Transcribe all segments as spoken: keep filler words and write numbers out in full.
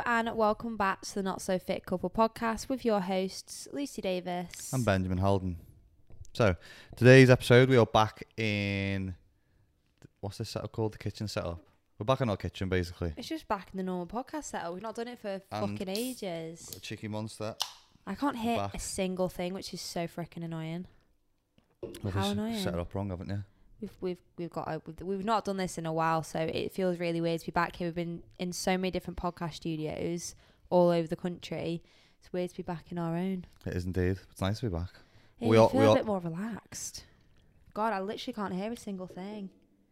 and welcome back to the Not So Fit Couple podcast with your hosts Lucy Davis and Benjamin Holden. So today's episode, we are back in, what's this setup called? The kitchen setup. We're back in our kitchen basically. It's just back in the normal podcast setup. We've not done it for And fucking ages. Got a cheeky monster. I can't hear back. a single thing, which is so freaking annoying. Well, How we've annoying. Set it up wrong, haven't you? We've we've we've got a, we've, we've not done this in a while, so it feels really weird to be back here. We've been in so many different podcast studios all over the country. It's weird to be back in our own. It is indeed. It's nice to be back. Yeah, We you are- feel we a are- bit more relaxed. God, I literally can't hear a single thing.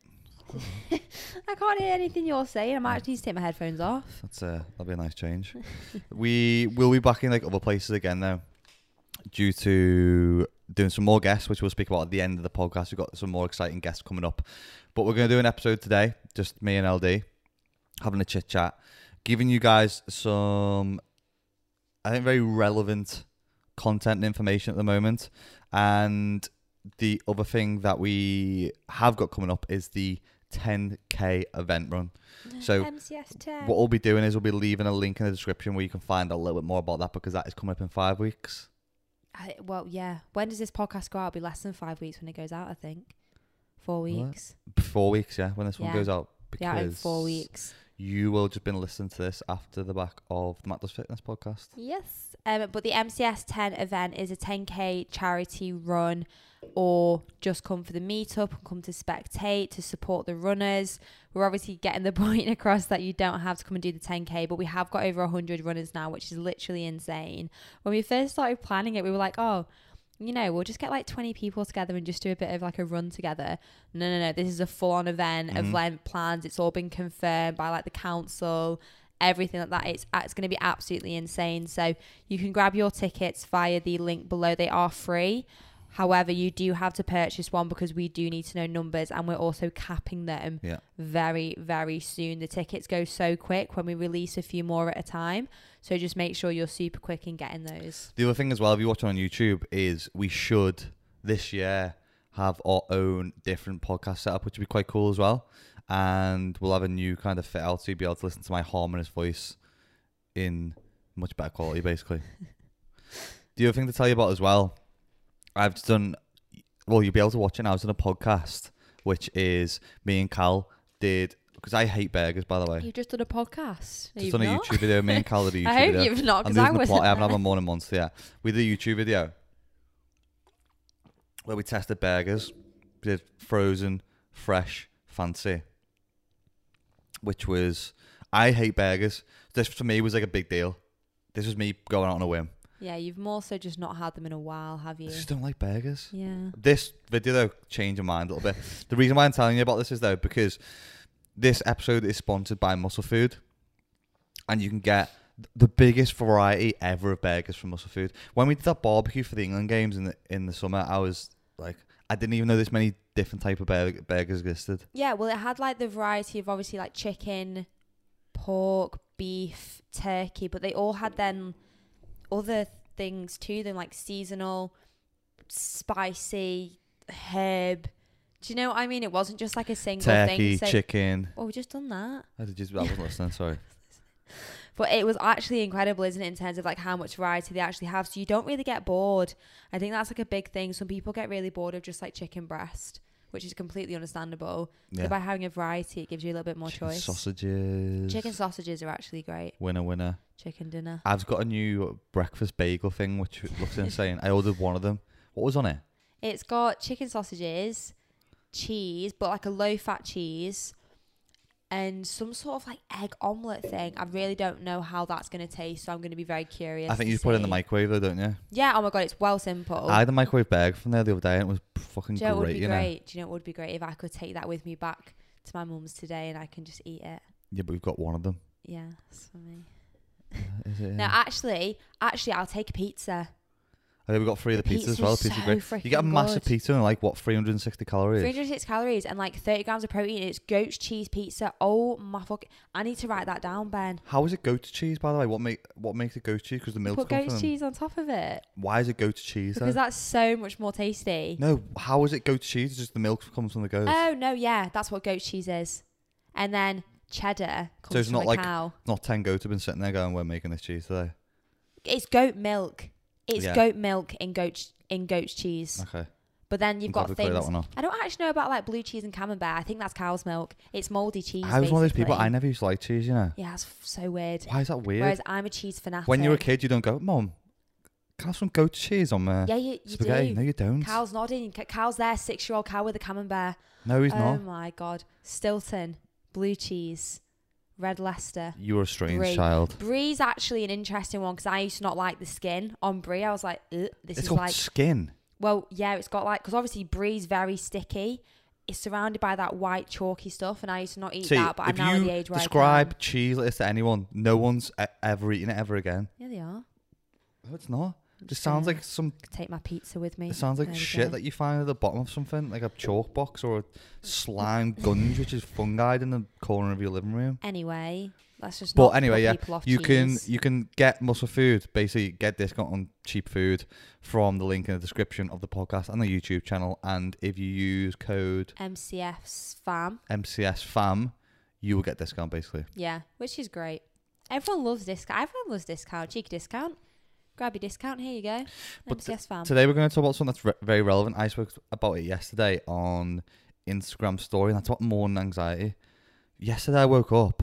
I can't hear anything you're saying. I might actually need to take my headphones off. That's uh, that'll be a nice change. We will be back in like other places again now, due to doing some more guests, which we'll speak about at the end of the podcast. We've got some more exciting guests coming up, but we're going to do an episode today, just me and L D, having a chit chat, giving you guys some, I think, very relevant content and information at the moment. And the other thing that we have got coming up is the ten K event run. So M C S ten. what we'll be doing is we'll be leaving a link in the description where you can find out a little bit more about that, because that is coming up in five weeks. I, well, yeah. When does this podcast go out? It'll be less than five weeks when it goes out, I think. Four weeks. Four weeks, yeah, when this one Yeah. goes out. Yeah, in Because four weeks. you will just been listening to this after the back of the Matt Does Fitness podcast. Yes. Um, but the M C S ten event is a ten K charity run, or just come for the meetup and come to spectate, to support the runners. We're obviously getting the point across that you don't have to come and do the ten K, but we have got over one hundred runners now, which is literally insane. When we first started planning it, we were like, oh, you know, we'll just get like twenty people together and just do a bit of like a run together. No, no, no. This is a full-on event, Mhm. event plans. It's all been confirmed by like the council, everything like that. It's, it's going to be absolutely insane. So you can grab your tickets via the link below. They are free. However, you do have to purchase one because we do need to know numbers, and we're also capping them Yeah. very, very soon. The tickets go so quick when we release a few more at a time. So just make sure you're super quick in getting those. The other thing as well, if you're watching on YouTube, is we should this year have our own different podcast setup, which would be quite cool as well. And we'll have a new kind of fit out, so you'll be able to listen to my harmonious voice in much better quality, basically. The other thing to tell you about as well, I've just done, well, you'll be able to watch it now. I've done a podcast, which is me and Cal did, because I hate burgers, by the way. You've just done a podcast. Just done a YouTube video. Me and Cal did a YouTube I hope video. you've not, I'm because I losing the wasn't plot. I haven't had there. my morning monster yet. We did a YouTube video where we tested burgers. We did frozen, fresh, fancy. Which was, I hate burgers. This for me was like a big deal. This was me going out on a whim. Yeah, you've more so just not had them in a while, have I you? just don't like burgers. Yeah. This video though changed my mind a little bit. The reason why I'm telling you about this is though because this episode is sponsored by Muscle Food, and you can get the biggest variety ever of burgers from Muscle Food. When we did that barbecue for the England games in the in the summer, I was like, I didn't even know this many different type of bur- burgers existed. Yeah, well, it had like the variety of obviously like chicken, pork, beef, turkey, but they all had then other things to them, like seasonal, spicy, herb. Do you know what I mean? It wasn't just like a single Turkey, thing. So, chicken. oh, we just done that. I did just I wasn't listening. Sorry. But it was actually incredible, isn't it, in terms of like how much variety they actually have. So you don't really get bored. I think that's like a big thing. Some people get really bored of just like chicken breast, which is completely understandable. Yeah. So by having a variety, it gives you a little bit more Chicken choice. sausages. Chicken sausages are actually great. Winner, winner. Chicken dinner. I've got a new breakfast bagel thing, which looks insane. I ordered one of them. What was on it? It's got chicken sausages, cheese, but like a low-fat cheese, and some sort of like egg omelette thing. I really don't know how that's going to taste, so I'm going to be very curious. I think to you just put it in the see. microwave though, don't you? Yeah, oh my God, it's well simple. I had a microwave burger from there the other day and it was fucking Do you know what would great, be you know? great? Do you know what would be great if I could take that with me back to my mum's today and I can just eat it? Yeah, but we've got one of them. Yeah, that's for me. Uh, is it? No, Yeah. actually, actually, I'll take a pizza. I think we got three of the, The pizzas as well. pizza's Pizza's so great. You get a freaking massive good. pizza and like what, three hundred sixty calories? three hundred six calories and like thirty grams of protein. It's goat's cheese pizza. Oh my fuck! I need to write that down, Ben. How is it goat's cheese, by the way? What make what makes it goat's cheese? Because the milk Put comes goat's from. cheese on top of it Why is it goat's cheese? because Though? that's so much more tasty. No, how is it goat's cheese? It's just the milk comes from the goat. Oh no, yeah, that's what goat's cheese is. And then cheddar So comes it's from not a like- cow. Not ten goats have been sitting there going, we're making this cheese today. It's goat milk. It's Yeah. goat milk in goat in goat's cheese. Okay. But then you've I'm got glad we cleared things. that one up. I don't actually know about like blue cheese and camembert. I think that's cow's milk. It's mouldy cheese. I was one of those people, basically. I never used to like cheese, you know. Yeah, it's f- so weird. Why is that weird? Whereas I'm a cheese fanatic. When you're a kid, you don't go, Mum, can I have some goat cheese on my yeah, you, you spaghetti? do. No, you don't. Cow's nodding. C- Cow's there, six-year-old cow with a camembert. No, he's oh not. my god, Stilton, blue cheese, red Leicester. You were a strange Brie. child. Brie's actually an interesting one because I used to not like the skin on brie. I was like, Ugh, this It's is got like, skin. well, yeah, it's got like, because obviously brie's very sticky. It's surrounded by that white chalky stuff, and I used to not eat See, that. But I'm if now at you the age where describe I can. cheese like this to anyone, no one's e- ever eaten it ever again. Yeah, they are. No, it's not. I'm It just sounds gonna like some. take my pizza with me. It sounds like There we shit go. that you find at the bottom of something, like a chalk box or a slime gunge, which is fungi in the corner of your living room. Anyway, let's just. But not anyway, put yeah, people off You can cheese. you can get Muscle Food, basically get discount on cheap food from the link in the description of the podcast and the YouTube channel. And if you use code M C F's fam. M C S FAM, you will get discount basically. Yeah, which is great. Everyone loves discount. Everyone loves discount. Cheeky discount. Grab your discount. Here you go. But M C S fam. Today we're going to talk about something that's re- very relevant. I spoke about it yesterday on Instagram story, and that's about morning anxiety. Yesterday I woke up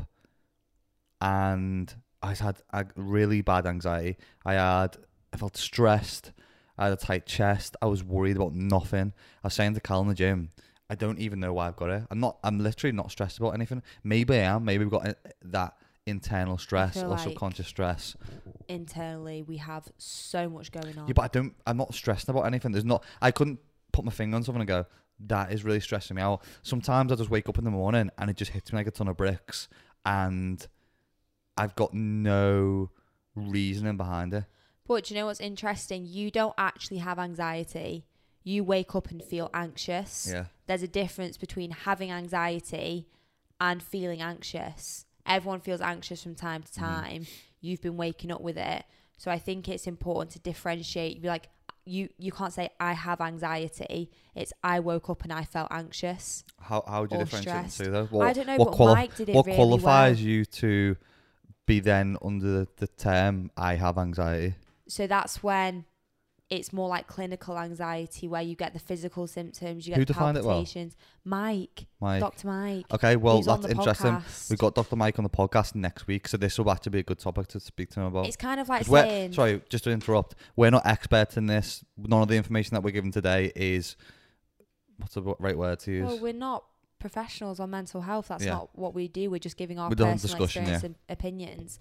and I had a really bad anxiety. I had, I felt stressed. I had a tight chest. I was worried about nothing. I was saying to Cal in the gym, I don't even know why I've got it. I'm not. I'm literally not stressed about anything. Maybe I am. Maybe we've got uh, that internal stress feel or like subconscious stress. Internally, we have so much going on. Yeah, but I don't. I'm not stressed about anything. There's not. I couldn't put my finger on something and go, that is really stressing me out. Sometimes I just wake up in the morning and it just hits me like a ton of bricks, and I've got no reasoning behind it. But do you know what's interesting? You don't actually have anxiety. You wake up and feel anxious. Yeah. There's a difference between having anxiety and feeling anxious. Everyone feels anxious from time to time. Mm. You've been waking up with it. So I think it's important to differentiate. Be like, you, you can't say, I have anxiety. It's, I woke up and I felt anxious. How how do you or differentiate the stressed. two though? What, I don't know, what but quali- Mike did it What really qualifies well. you to be then under the, the term, I have anxiety? So that's when it's more like clinical anxiety, where you get the physical symptoms, you get Who the defined it well? palpitations. Mike, Mike. Doctor Mike. Okay, well, He's on that's the interesting. podcast. We've got Doctor Mike on the podcast next week, so this will actually be a good topic to speak to him about. It's kind of like 'Cause we're- saying, sorry, just to interrupt. We're not experts in this. None of the information that we're given today is, what's the right word to use? well, we're not professionals on mental health. That's Yeah. not what we do. We're just giving our We're doing personal discussion, experience yeah. and opinions.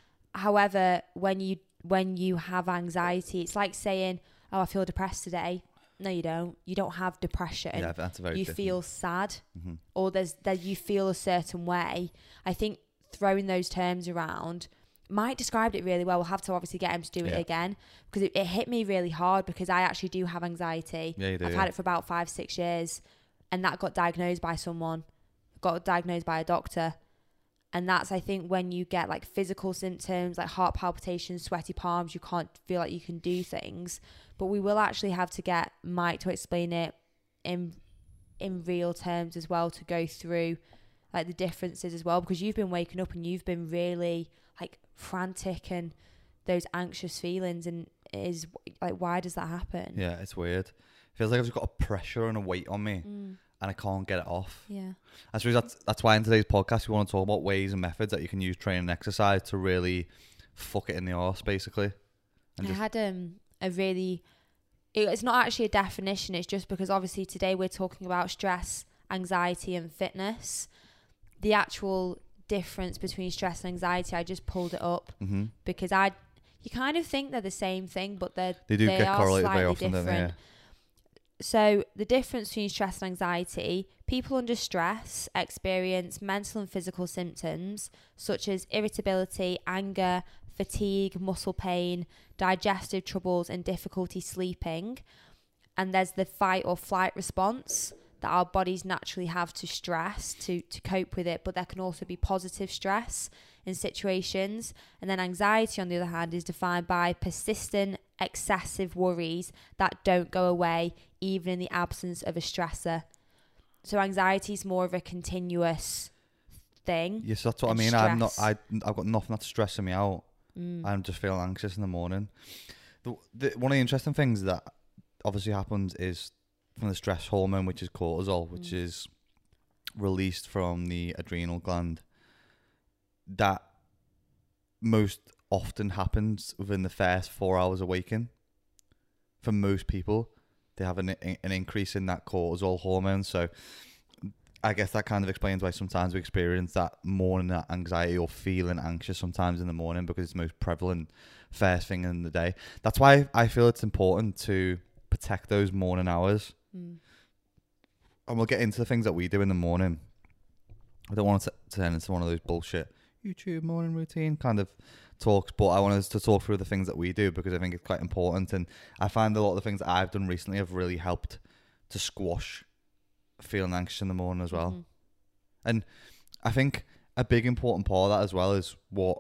However, when you when you have anxiety, it's like saying, "Oh, I feel depressed today." No, you don't. You don't have depression. yeah, that's a very you different. feel sad, hmm or there's that you feel a certain way. I think throwing those terms around, Mike described it really well. We'll have to obviously get him to do Yeah. it again, because it, it hit me really hard, because I actually do have anxiety. Yeah, you do. I've yeah. had it for about five, six years, and that got diagnosed by someone, got diagnosed by a doctor. And that's, I think, when you get like physical symptoms, like heart palpitations, sweaty palms, you can't feel like you can do things. But we will actually have to get Mike to explain it in in real terms as well, to go through like the differences as well, because you've been waking up and you've been really like frantic and those anxious feelings, and it is like, why does that happen? Yeah, it's weird. Feels like I've just got a pressure and a weight on me, Mm, and I can't get it off. yeah. I suppose that's that's why in today's podcast we want to talk about ways and methods that you can use training and exercise to really fuck it in the arse, basically. And I just, had um a really, it, it's not actually a definition, it's just because obviously today we're talking about stress, anxiety and fitness. The actual difference between stress and anxiety, I just pulled it up hmm because I, you kind of think they're the same thing, but they're, They do they get are correlated very slightly often, don't they? different. Yeah. So the difference between stress and anxiety, people under stress experience mental and physical symptoms such as irritability, anger, fatigue, muscle pain, digestive troubles and difficulty sleeping. And there's the fight or flight response that our bodies naturally have to stress to, to cope with it. But there can also be positive stress in situations. And then anxiety, on the other hand, is defined by persistent, excessive worries that don't go away even in the absence of a stressor. So anxiety is more of a continuous thing. Yes, that's what I and mean. I'm not. stress. I I've got nothing that's stressing me out. Mm. I'm just feeling anxious in the morning. The, the one of the interesting things that obviously happens is from the stress hormone, which is cortisol, which Mm. is released from the adrenal gland. That most often happens within the first four hours of waking. For most people, they have an an increase in that cortisol hormone. So I guess that kind of explains why sometimes we experience that morning anxiety or feeling anxious sometimes in the morning, because it's most prevalent first thing in the day. That's why I feel it's important to protect those morning hours. Mm. And we'll get into the things that we do in the morning. I don't want to turn into one of those bullshit YouTube morning routine kind of talks, but I want us to talk through the things that we do, because I think it's quite important. And I find a lot of the things that I've done recently have really helped to squash feeling anxious in the morning as well. Mhm. And I think a big important part of that as well is what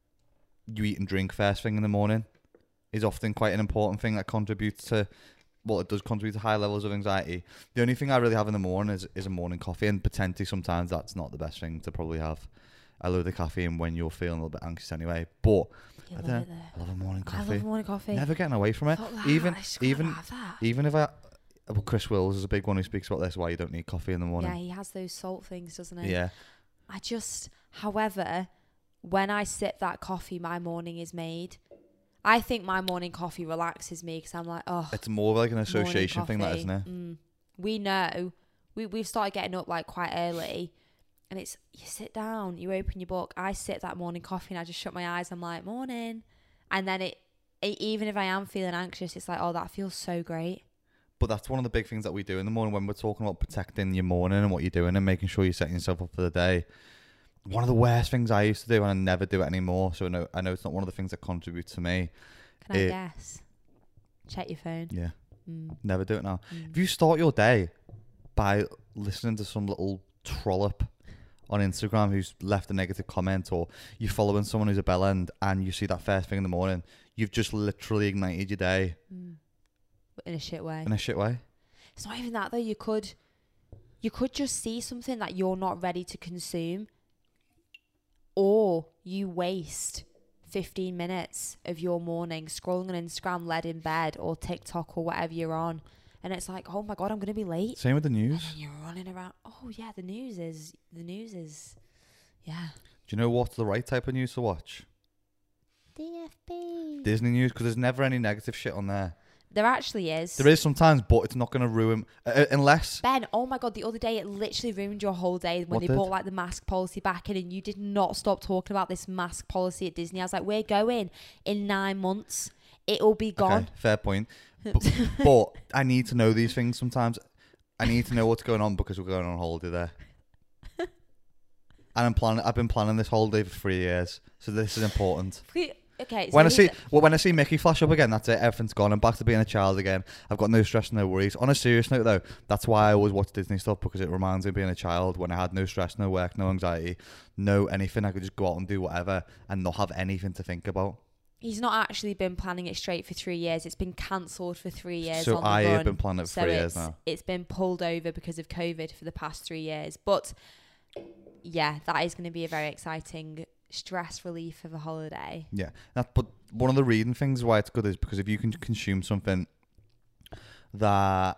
you eat and drink first thing in the morning is often quite an important thing that contributes to, well, it does contribute to high levels of anxiety. The only thing I really have in the morning is, is a morning coffee, and potentially sometimes that's not the best thing to probably have a load of caffeine when you're feeling a little bit anxious anyway. But You I love don't know, it there. I love a morning I coffee. love morning coffee. Never getting away from it. Fuck that, Even I just can't even have that. even if I, well, Chris Wills is a big one who speaks about this, why you don't need coffee in the Yeah, morning. he has those salt things, doesn't he? Yeah. I just, however, when I sip that coffee, my morning is made. I think my morning coffee relaxes me because I'm like, oh, It's more like an morning association thing, that coffee. isn't it? Mm. We know, we, we've started getting up like quite early, and it's, you sit down, you open your book, I sip that morning coffee and I just shut my eyes, I'm like, morning. And then it, it even if I am feeling anxious, it's like, oh, that feels so great. But that's one of the big things that we do in the morning when we're talking about protecting your morning and what you're doing and making sure you're setting yourself up for the day. One of the worst things I used to do, and I never do it anymore, so I know, I know it's not one of the things that contributes to me. Can I It- guess? Check your phone. Yeah, Mm. never do it now. Mm. If you start your day by listening to some little trollop on Instagram who's left a negative comment, or you're following someone who's a bellend and you see that first thing in the morning, you've just literally ignited your day Mm. In a shit way. in a shit way. It's not even that though. You could, you could just see something that you're not ready to consume, or you waste fifteen minutes of your morning scrolling on Instagram, led in bed, or TikTok, or whatever you're on, and it's like, oh my god, I'm gonna be late. Same with the And news. then you're running around. Oh yeah, the news is the news is, yeah. Do you know what's the right type of news to watch? D F B. Disney news, because there's never any negative shit on there. There actually is. There is sometimes, but it's not going to ruin, uh, unless... Ben, oh my god, the other day it literally ruined your whole day when What they did? brought like the mask policy back in, and you did not stop talking about this mask policy at Disney. I was like, we're going in nine months. It'll be gone. Okay, fair point. But, but I need to know these things sometimes. I need to know what's going on because we're going on holiday there. And I'm planning. I've been planning this holiday for three years, so this is important. Okay. So When I here's see, the- well, when I see Mickey flash up again, that's it. Everything's gone. I'm back to being a child again. I've got no stress, no worries. On a serious note, though, that's why I always watch Disney stuff, because it reminds me of being a child when I had no stress, no work, no anxiety, no anything. I could just go out and do whatever and not have anything to think about. he's not actually been planning it straight for three years. It's been cancelled for three years. So on the I run. have been planning it for So three it's, years now. It's been pulled over because of COVID for the past three years. But yeah, that is going to be a very exciting stress relief of a holiday. Yeah, that, but one of the reading things why it's good is because if you can consume something that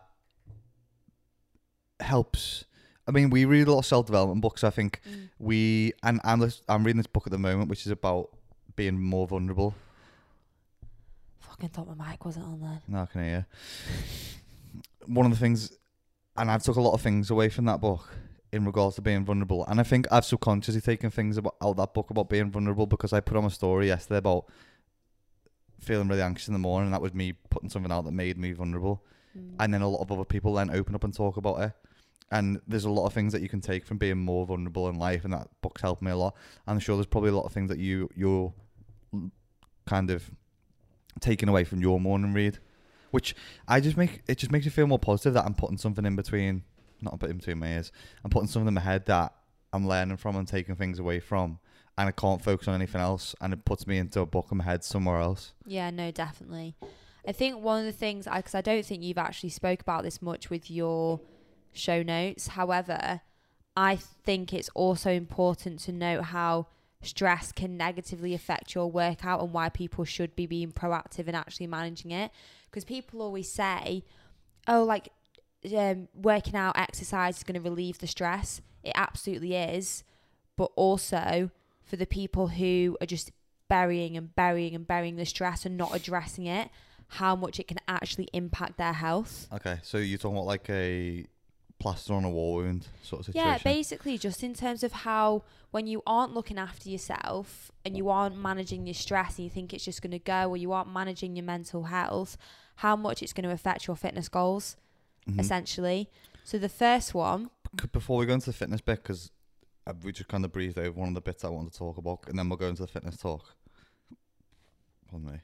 helps. I mean, we read a lot of self-development books. I think Mm. we, and I'm, lis- I'm reading this book at the moment, which is about being more vulnerable. Fucking thought my mic wasn't on then. No, I can hear you. One of the things, and I've took a lot of things away from that book in regards to being vulnerable. And I think I've subconsciously taken things about out of that book about being vulnerable, because I put on a story yesterday about feeling really anxious in the morning, and that was me putting something out that made me vulnerable. Mm. And then a lot of other people then open up and talk about it. And there's a lot of things that you can take from being more vulnerable in life, and that book's helped me a lot. And I'm sure there's probably a lot of things that you, you're kind of taking away from your morning read, which I just make, it just makes you feel more positive that I'm putting something in between, not a bit in between my ears, I'm putting something in my head that I'm learning from and taking things away from, and I can't focus on anything else, and it puts me into a book in my head somewhere else. Yeah, no, definitely. I think one of the things, because I don't think you've actually spoke about this much with your show notes. However, I think it's also important to note how stress can negatively affect your workout and why people should be being proactive and actually managing it. Because people always say, oh, like um, working out, exercise is going to relieve the stress. It absolutely is. But also for the people who are just burying and burying and burying the stress and not addressing it, how much it can actually impact their health. Okay, so you're talking about like a plaster on a wall wound sort of situation? Yeah, basically just in terms of how when you aren't looking after yourself and you aren't managing your stress and you think it's just going to go, or you aren't managing your mental health, how much it's going to affect your fitness goals, mm-hmm. essentially. So the first one... Before we go into the fitness bit, because we just kind of breezed over one of the bits I wanted to talk about, and then we'll go into the fitness talk. Pardon me.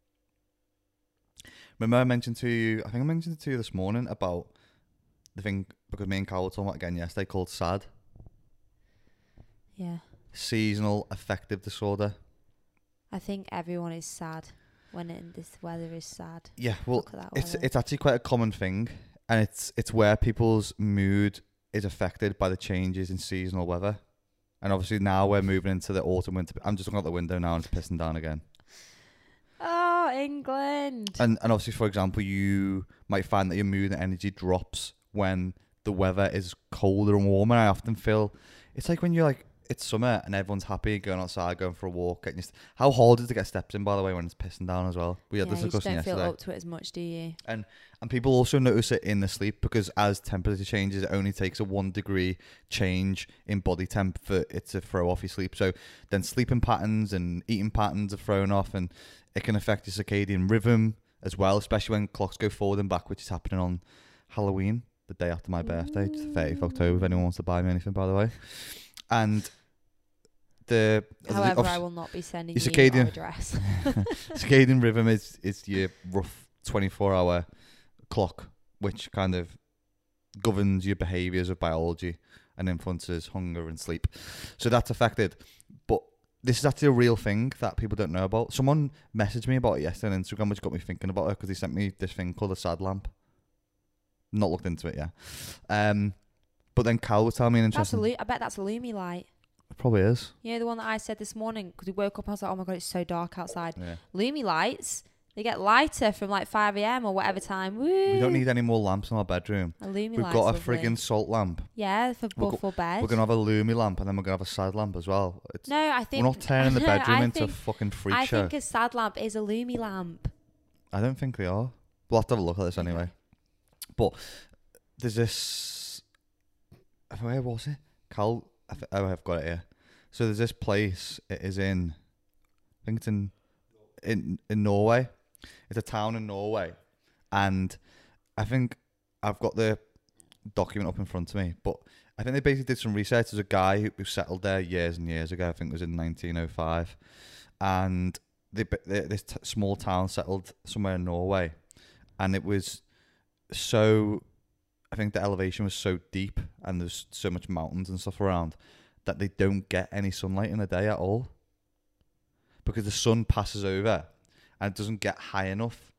Remember I mentioned to you, I think I mentioned it to you this morning about the thing, because me and Carl were talking about again yesterday, called S A D. Yeah. Seasonal affective disorder. I think everyone is sad when it, this weather is sad. Yeah, well, it's weather. It's actually quite a common thing, and it's it's where people's mood is affected by the changes in seasonal weather. And obviously now we're moving into the autumn winter. I'm just looking out the window now and it's pissing down again. Oh, England. And and obviously, for example, you might find that your mood and energy drops when the weather is colder and warmer. I often feel it's like when you're like, it's summer and everyone's happy going outside, going for a walk. Getting your st- How hard is it to get steps in, by the way, when it's pissing down as well? We had yeah, this you just discussion don't yesterday. feel up to it as much, do you? And and people also notice it in the sleep, because as temperature changes, it only takes a one degree change in body temp for it to throw off your sleep. So then sleeping patterns and eating patterns are thrown off, and it can affect your circadian rhythm as well, especially when clocks go forward and back, which is happening on Halloween, the day after my birthday, it's the thirtieth of October, if anyone wants to buy me anything, by the way. And the... However, the, I will not be sending you circadian, your address. Circadian rhythm is, is your rough twenty-four hour clock, which kind of governs your behaviours of biology and influences hunger and sleep. So that's affected. But this is actually a real thing that people don't know about. Someone messaged me about it yesterday on Instagram, which got me thinking about it, because he sent me this thing called a S A D lamp. Not looked into it yet. Um, but then Cal was telling me an interesting... That's a, I bet that's a Lumi light. It probably is. Yeah, the one that I said this morning, because we woke up and I was like, oh my God, it's so dark outside. Yeah. Lumi lights, they get lighter from like five a.m. or whatever time. Woo. We don't need any more lamps in our bedroom. A Lumi We've light's got a lovely. friggin' salt lamp. Yeah, for, we're for go- bed. We're going to have a Lumi lamp, and then we're going to have a S A D lamp as well. It's, no, I think... We're not turning the bedroom into think, a fucking freak I show. think a S A D lamp is a Lumi lamp. I don't think they are. We'll have to have a look at this anyway. Okay. But there's this... Where was it? Cal... I th- oh, I've got it here. So there's this place. It is in... I think it's in... In, in Norway. It's a town in Norway. And I think I've got the document up in front of me. But I think they basically did some research. There's a guy who, who settled there years and years ago. I think it was in nineteen oh five. And they, they, this t- small town settled somewhere in Norway. And it was so... I think the elevation was so deep and there's so much mountains and stuff around that they don't get any sunlight in the day at all. Because the sun passes over and it doesn't get high enough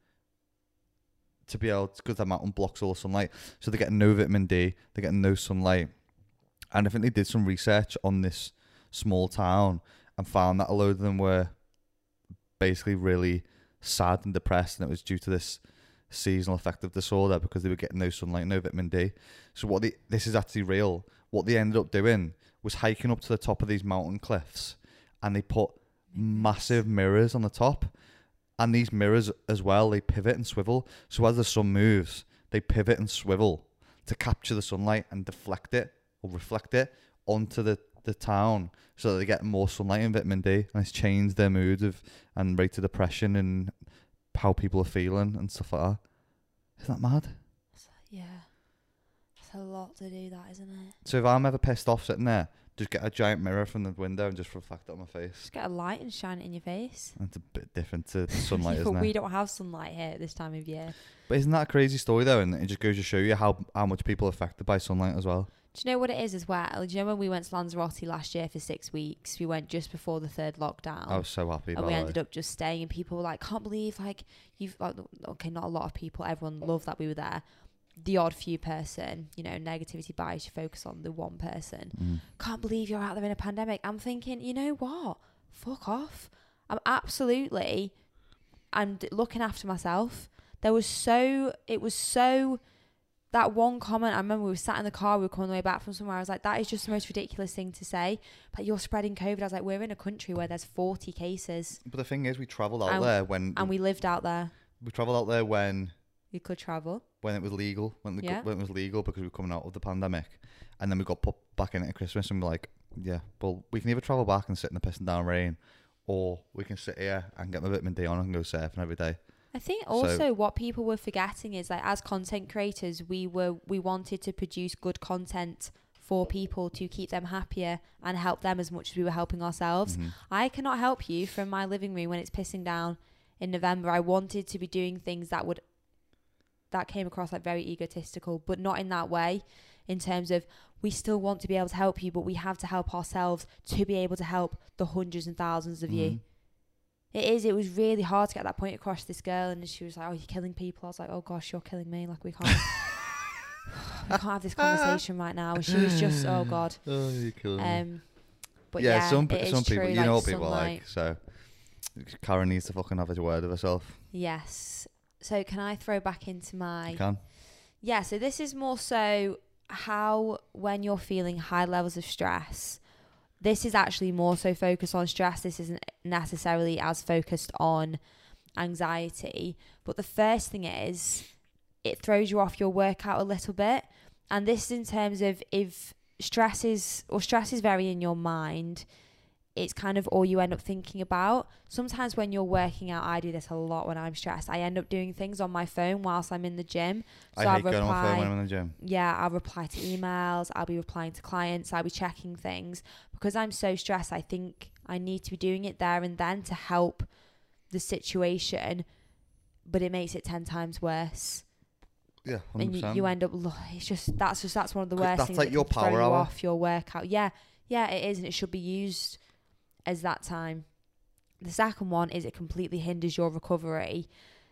to be able to, because the mountain blocks all the sunlight. So they get no vitamin D, they get no sunlight. And I think they did some research on this small town and found that a load of them were basically really sad and depressed, and it was due to this seasonal affective disorder because they were getting no sunlight, no vitamin D. So what they, this is actually real. What they ended up doing was hiking up to the top of these mountain cliffs, and they put massive mirrors on the top, and these mirrors as well, they pivot and swivel. So as the sun moves, they pivot and swivel to capture the sunlight and deflect it or reflect it onto the, the town, so that they get more sunlight and vitamin D, and it's changed their mood of and rate of depression and how people are feeling and stuff like that. Isn't that mad? Yeah. It's a lot to do that, isn't it? So if I'm ever pissed off sitting there, just get a giant mirror from the window and just reflect it on my face. Just get a light and shine it in your face. That's a bit different to sunlight, but isn't it? we don't have sunlight here at this time of year. But isn't that a crazy story though? And it just goes to show you how, how much people are affected by sunlight as well. Do you know what it is as well? Do you know when we went to Lanzarote last year for six weeks? We went just before the third lockdown. I was so happy. And we ended up just staying, and people were like, can't believe, like, you've, like, okay, not a lot of people, everyone loved that we were there. the odd few person, you know, negativity bias, you focus on the one person. Mm. Can't believe you're out there in a pandemic. I'm thinking, you know what? Fuck off. I'm absolutely, I'm d- looking after myself. There was so, it was so, that one comment, I remember we were sat in the car, we were coming on the way back from somewhere, I was like, that is just the most ridiculous thing to say. But you're spreading COVID. I was like, we're in a country where there's forty cases. But the thing is, we travelled out And- there when... And we lived out there. We travelled out there when... You could travel. when it was legal, when, the, Yeah. when it was legal because we were coming out of the pandemic, and then we got put back in at Christmas, and we're like, yeah, well, we can either travel back and sit in the pissing down rain, or we can sit here and get my vitamin D on and go surfing every day. I think So- also what people were forgetting is like as content creators, we were we wanted to produce good content for people to keep them happier and help them as much as we were helping ourselves. Mhm. I cannot help you from my living room when it's pissing down in November. I wanted to be doing things that would that came across like very egotistical, but not in that way, in terms of we still want to be able to help you, but we have to help ourselves to be able to help the hundreds and thousands of Mhm. you. It is, it was really hard to get that point across to this girl, and she was like, oh, you're killing people. I was like, oh gosh, you're killing me. Like, we can't we can't have this conversation right now. And she was just, oh god. Oh, you're killing me. Um but yeah, yeah, some it pe- is some people, true, you like know what people are sunlight. like, so Karen needs to fucking have a word of herself. Yes. So can I throw back into my You can. Yeah, so this is more so how when you're feeling high levels of stress, this is actually more so focused on stress. This isn't necessarily as focused on anxiety. But the first thing is it throws you off your workout a little bit. And this is in terms of if stress is, or stress is very in your mind, it's kind of all you end up thinking about. Sometimes when you're working out, I do this a lot when I'm stressed. I end up doing things on my phone whilst I'm in the gym. So I I'll hate going on my phone reply- when I'm in the gym. Yeah, I'll reply to emails, I'll be replying to clients, I'll be checking things. Because I'm so stressed, I think I need to be doing it there and then to help the situation, but it makes it ten times worse. Yeah, one hundred And you, percent. you end up, look, it's just, that's just, that's one of the 'Cause worst that's things like that your can throw power you hour. off your workout. Yeah, yeah, it is, and it should be used as that time. The second one is it completely hinders your recovery.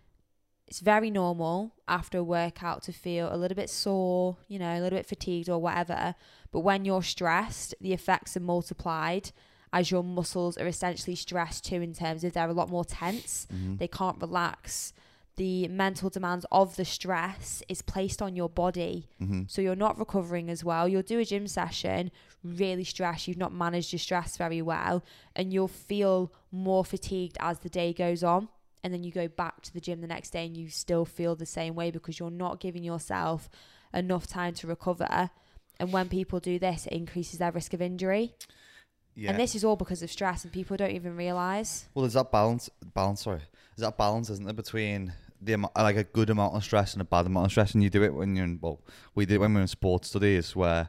It's very normal after a workout to feel a little bit sore, you know, a little bit fatigued or whatever. But when you're stressed, the effects are multiplied as your muscles are essentially stressed too, in terms of they're a lot more tense. Mhm. They can't relax. The mental demands of the stress is placed on your body. Mhm. So you're not recovering as well. You'll do a gym session, really stressed. You've not managed your stress very well. And you'll feel more fatigued as the day goes on. And then you go back to the gym the next day and you still feel the same way because you're not giving yourself enough time to recover. And when people do this, it increases their risk of injury. Yeah. And this is all because of stress, and people don't even realise. Well, there's that balance. Balance, sorry. There's that balance, isn't there, between the amo- like a good amount of stress and a bad amount of stress, and you do it when you're in. Well, we did it when we were in sports studies, where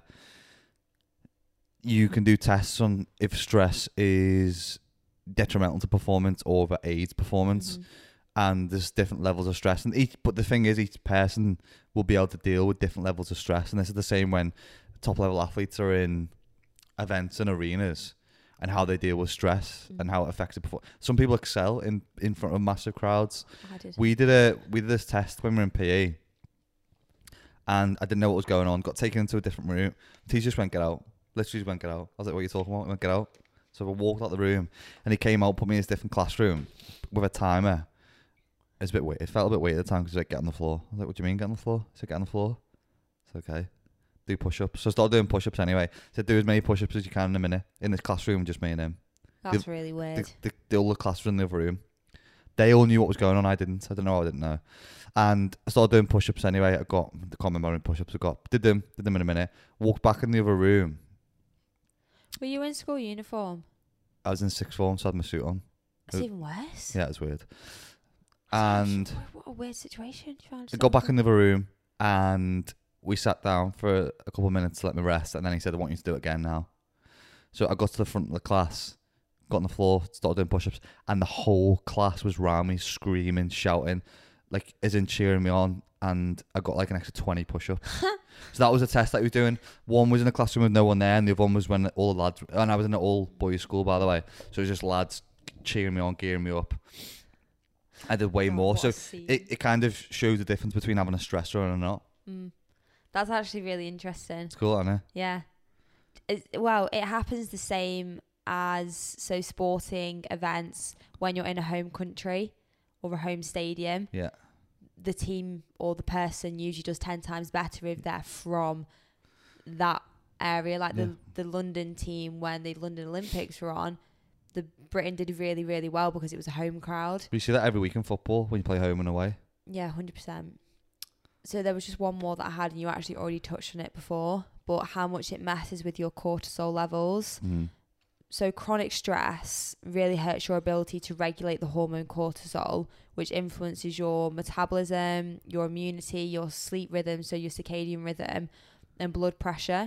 you can do tests on if stress is detrimental to performance or if it aids performance, Mhm. and there's different levels of stress, and each. But the thing is, each person will be able to deal with different levels of stress, and this is the same when top level athletes are in events and arenas, and how they deal with stress Mm. and how it affects the performance. Some people excel in, in front of massive crowds. I did. We did a we did this test when we were in P E, and I didn't know what was going on. Got taken into a different room. The teacher just went, "Get out." Literally just went, "Get out." I was like, "What are you talking about?" He went, "Get out." So I walked out the room, and he came out, put me in this different classroom with a timer. It was a bit weird. It felt a bit weird at the time because he was like, "Get on the floor." I was like, "What do you mean, get on the floor?" He said, "Get on the floor." It's okay. Do push-ups. So I started doing push-ups anyway. So do as many push-ups as you can in a minute in this classroom, just me and him. That's really weird. The, the, the other class was in the other room. They all knew what was going on. I didn't. I don't know. I didn't know. And I started doing push-ups anyway. I got the common amount of push-ups I got. Did them. Did them in a minute. Walked back in the other room. Were you in school uniform? I was in sixth form, so I had my suit on. That's Uh, even worse. Yeah, it was weird. Gosh, And what a weird situation. Do you find I got back yourself in the other room, and we sat down for a couple of minutes to let me rest, and then he said, "I want you to do it again now." So I got to the front of the class, got on the floor, started doing push-ups, and the whole class was round me, screaming, shouting, like as in cheering me on, and I got like an extra twenty push-ups. So that was a test that he was doing. One was in a classroom with no one there, and the other one was when all the lads, and I was in an all-boys school, by the way, so it was just lads cheering me on, gearing me up. I did way Oh, more, what so a scene. it, it kind of shows the difference between having a stressor and not. Mm. That's actually really interesting. It's cool, isn't it? Yeah. It, well, it happens the same as, so sporting events, when you're in a home country or a home stadium. Yeah. The team or the person usually does ten times better if they're from that area. Like Yeah. the, the London team, when the London Olympics were on, the Britain did really, really well because it was a home crowd. But you see that every week in football when you play home and away. Yeah, one hundred percent. So there was just one more that I had, and you actually already touched on it before, but how much it messes with your cortisol levels. Mm. So chronic stress really hurts your ability to regulate the hormone cortisol, which influences your metabolism, your immunity, your sleep rhythm, so your circadian rhythm, and blood pressure.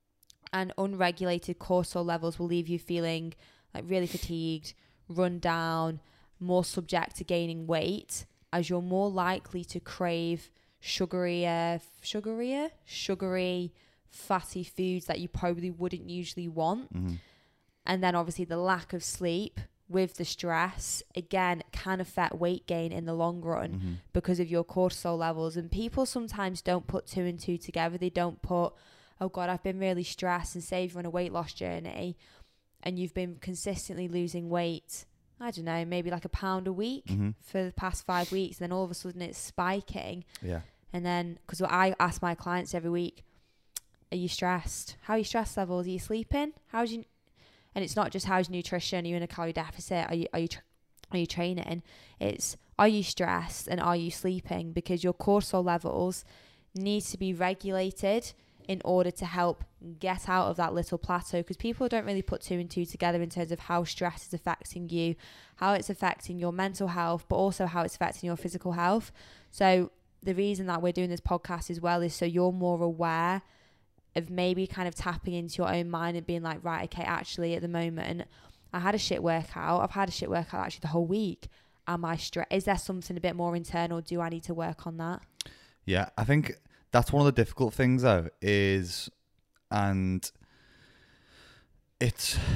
And unregulated cortisol levels will leave you feeling like really fatigued, run down, more subject to gaining weight, as you're more likely to crave sugarier, sugarier, sugary, fatty foods that you probably wouldn't usually want. Mm-hmm. And then obviously the lack of sleep with the stress, again, can affect weight gain in the long run Mm-hmm. because of your cortisol levels. And people sometimes don't put two and two together. They don't put, oh God, I've been really stressed, and say you're on a weight loss journey and you've been consistently losing weight, I don't know, maybe like a pound a week Mm-hmm. for the past five weeks. And then all of a sudden it's spiking. Yeah. And then, because I ask my clients every week, are you stressed? How are your stress levels? Are you sleeping? How's you? And it's not just how's your nutrition. Are you in a calorie deficit? Are you are you tra- are you training? It's, are you stressed and are you sleeping? Because your cortisol levels need to be regulated in order to help get out of that little plateau. Because people don't really put two and two together in terms of how stress is affecting you, how it's affecting your mental health, but also how it's affecting your physical health. So the reason that we're doing this podcast as well is so you're more aware of maybe kind of tapping into your own mind and being like, right, okay, actually at the moment I had a shit workout. I've had a shit workout actually the whole week. Am I stressed? Is there something a bit more internal? Do I need to work on that? Yeah, I think that's one of the difficult things though, is, and it's,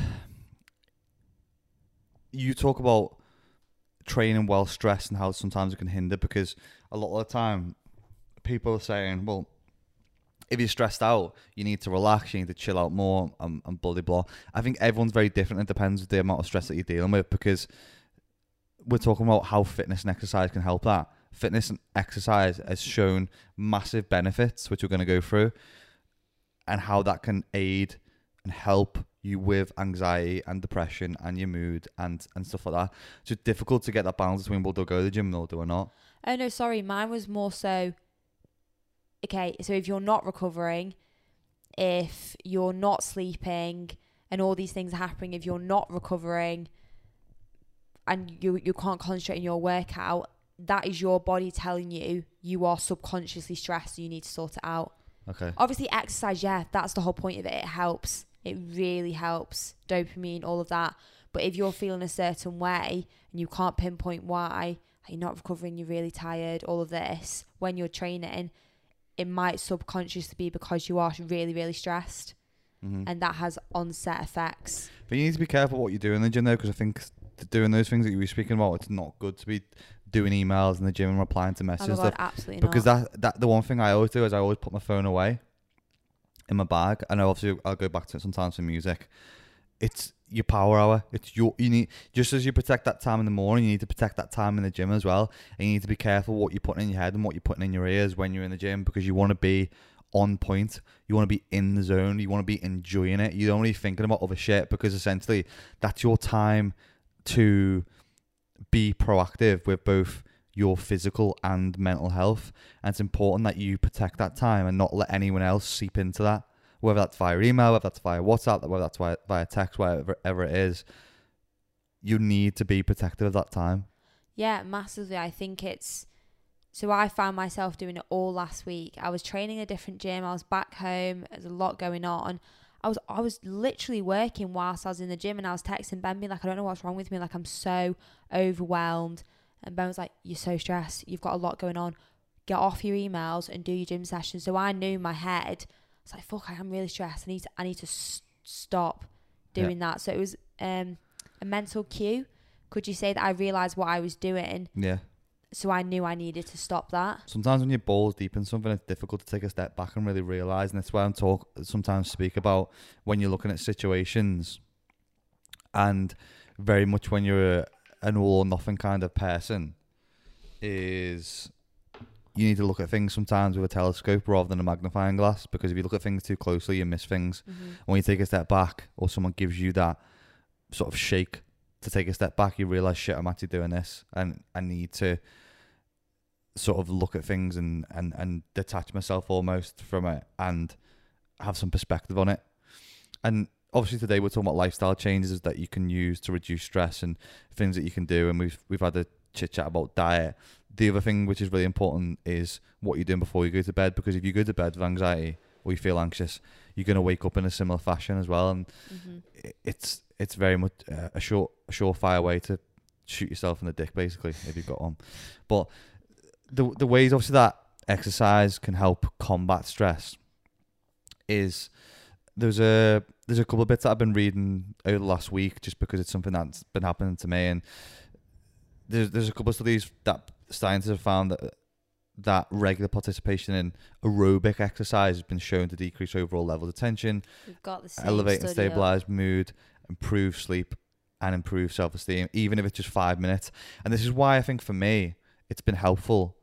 you talk about training while stressed and how sometimes it can hinder, because a lot of the time people are saying, well, if you're stressed out, you need to relax, you need to chill out more, and, and blah, blah, blah. I think everyone's very different. It depends on the amount of stress that you're dealing with, because we're talking about how fitness and exercise can help that. Fitness and exercise has shown massive benefits, which we're going to go through, and how that can aid and help you with anxiety and depression and your mood and, and stuff like that. So it's difficult to get that balance between, well, they'll go to the gym, they'll do or not. Oh, no, sorry. Mine was more so, okay, so if you're not recovering, if you're not sleeping, and all these things are happening, if you're not recovering and you you can't concentrate in your workout, that is your body telling you you are subconsciously stressed and you need to sort it out. Okay. Obviously, exercise, yeah, that's the whole point of it. It helps. It really helps. Dopamine, all of that. But if you're feeling a certain way and you can't pinpoint why, you're not recovering, you're really tired, all of this, when you're training, it might subconsciously be because you are really, really stressed. Mm-hmm. And that has onset effects. But you need to be careful what you do in the gym though, because I think doing those things that you were speaking about, it's not good to be doing emails in the gym and replying to messages Oh my and God, stuff. absolutely Because not. that, that the one thing I always do is I always put my phone away in my bag, and obviously I'll go back to it sometimes for music. It's your power hour. It's your, you need, just as you protect that time in the morning, you need to protect that time in the gym as well. And you need to be careful what you're putting in your head and what you're putting in your ears when you're in the gym, because you want to be on point. You want to be in the zone. You want to be enjoying it. You don't want to be thinking about other shit, because essentially that's your time to be proactive with both your physical and mental health. And it's important that you protect that time and not let anyone else seep into that, whether that's via email, whether that's via WhatsApp, whether that's via, via text, whatever, whatever it is. You need to be protective of that time. Yeah, massively. I think it's, so I found myself doing it all last week. I was training a different gym. I was back home. There's a lot going on. I was I was literally working whilst I was in the gym, and I was texting Ben, being like, I don't know what's wrong with me. Like, I'm so overwhelmed. And Ben was like, you're so stressed. You've got a lot going on. Get off your emails and do your gym session. So I knew in my head, I was like, fuck, I am really stressed. I need to, I need to s- stop doing yeah. that. So it was um, a mental cue. Could you say that I realised what I was doing? Yeah. so I knew I needed to stop that. Sometimes when you're balls deep in something, it's difficult to take a step back and really realise. And that's why I'm talk sometimes speak about when you're looking at situations, and very much when you're a, an all or nothing kind of person, is you need to look at things sometimes with a telescope rather than a magnifying glass, because if you look at things too closely, you miss things. Mm-hmm. When you take a step back, or someone gives you that sort of shake to take a step back, you realise, shit, I'm actually doing this, and I need to sort of look at things and, and, and detach myself almost from it and have some perspective on it. And obviously today we're talking about lifestyle changes that you can use to reduce stress and things that you can do, and we've we've had a chit chat about diet. The other thing which is really important is what you're doing before you go to bed, because if you go to bed with anxiety or you feel anxious, you're going to wake up in a similar fashion as well, and Mm-hmm. it's it's very much uh, a short a surefire way to shoot yourself in the dick, basically, if you've got one. But the the ways obviously that exercise can help combat stress is there's a there's a couple of bits that I've been reading over the last week, just because it's something that's been happening to me, and there's there's a couple of studies that scientists have found that that regular participation in aerobic exercise has been shown to decrease overall levels of tension, We've got the same elevate and study up. stabilize mood, improve sleep, and improve self-esteem, even if it's just five minutes. And this is why I think for me it's been helpful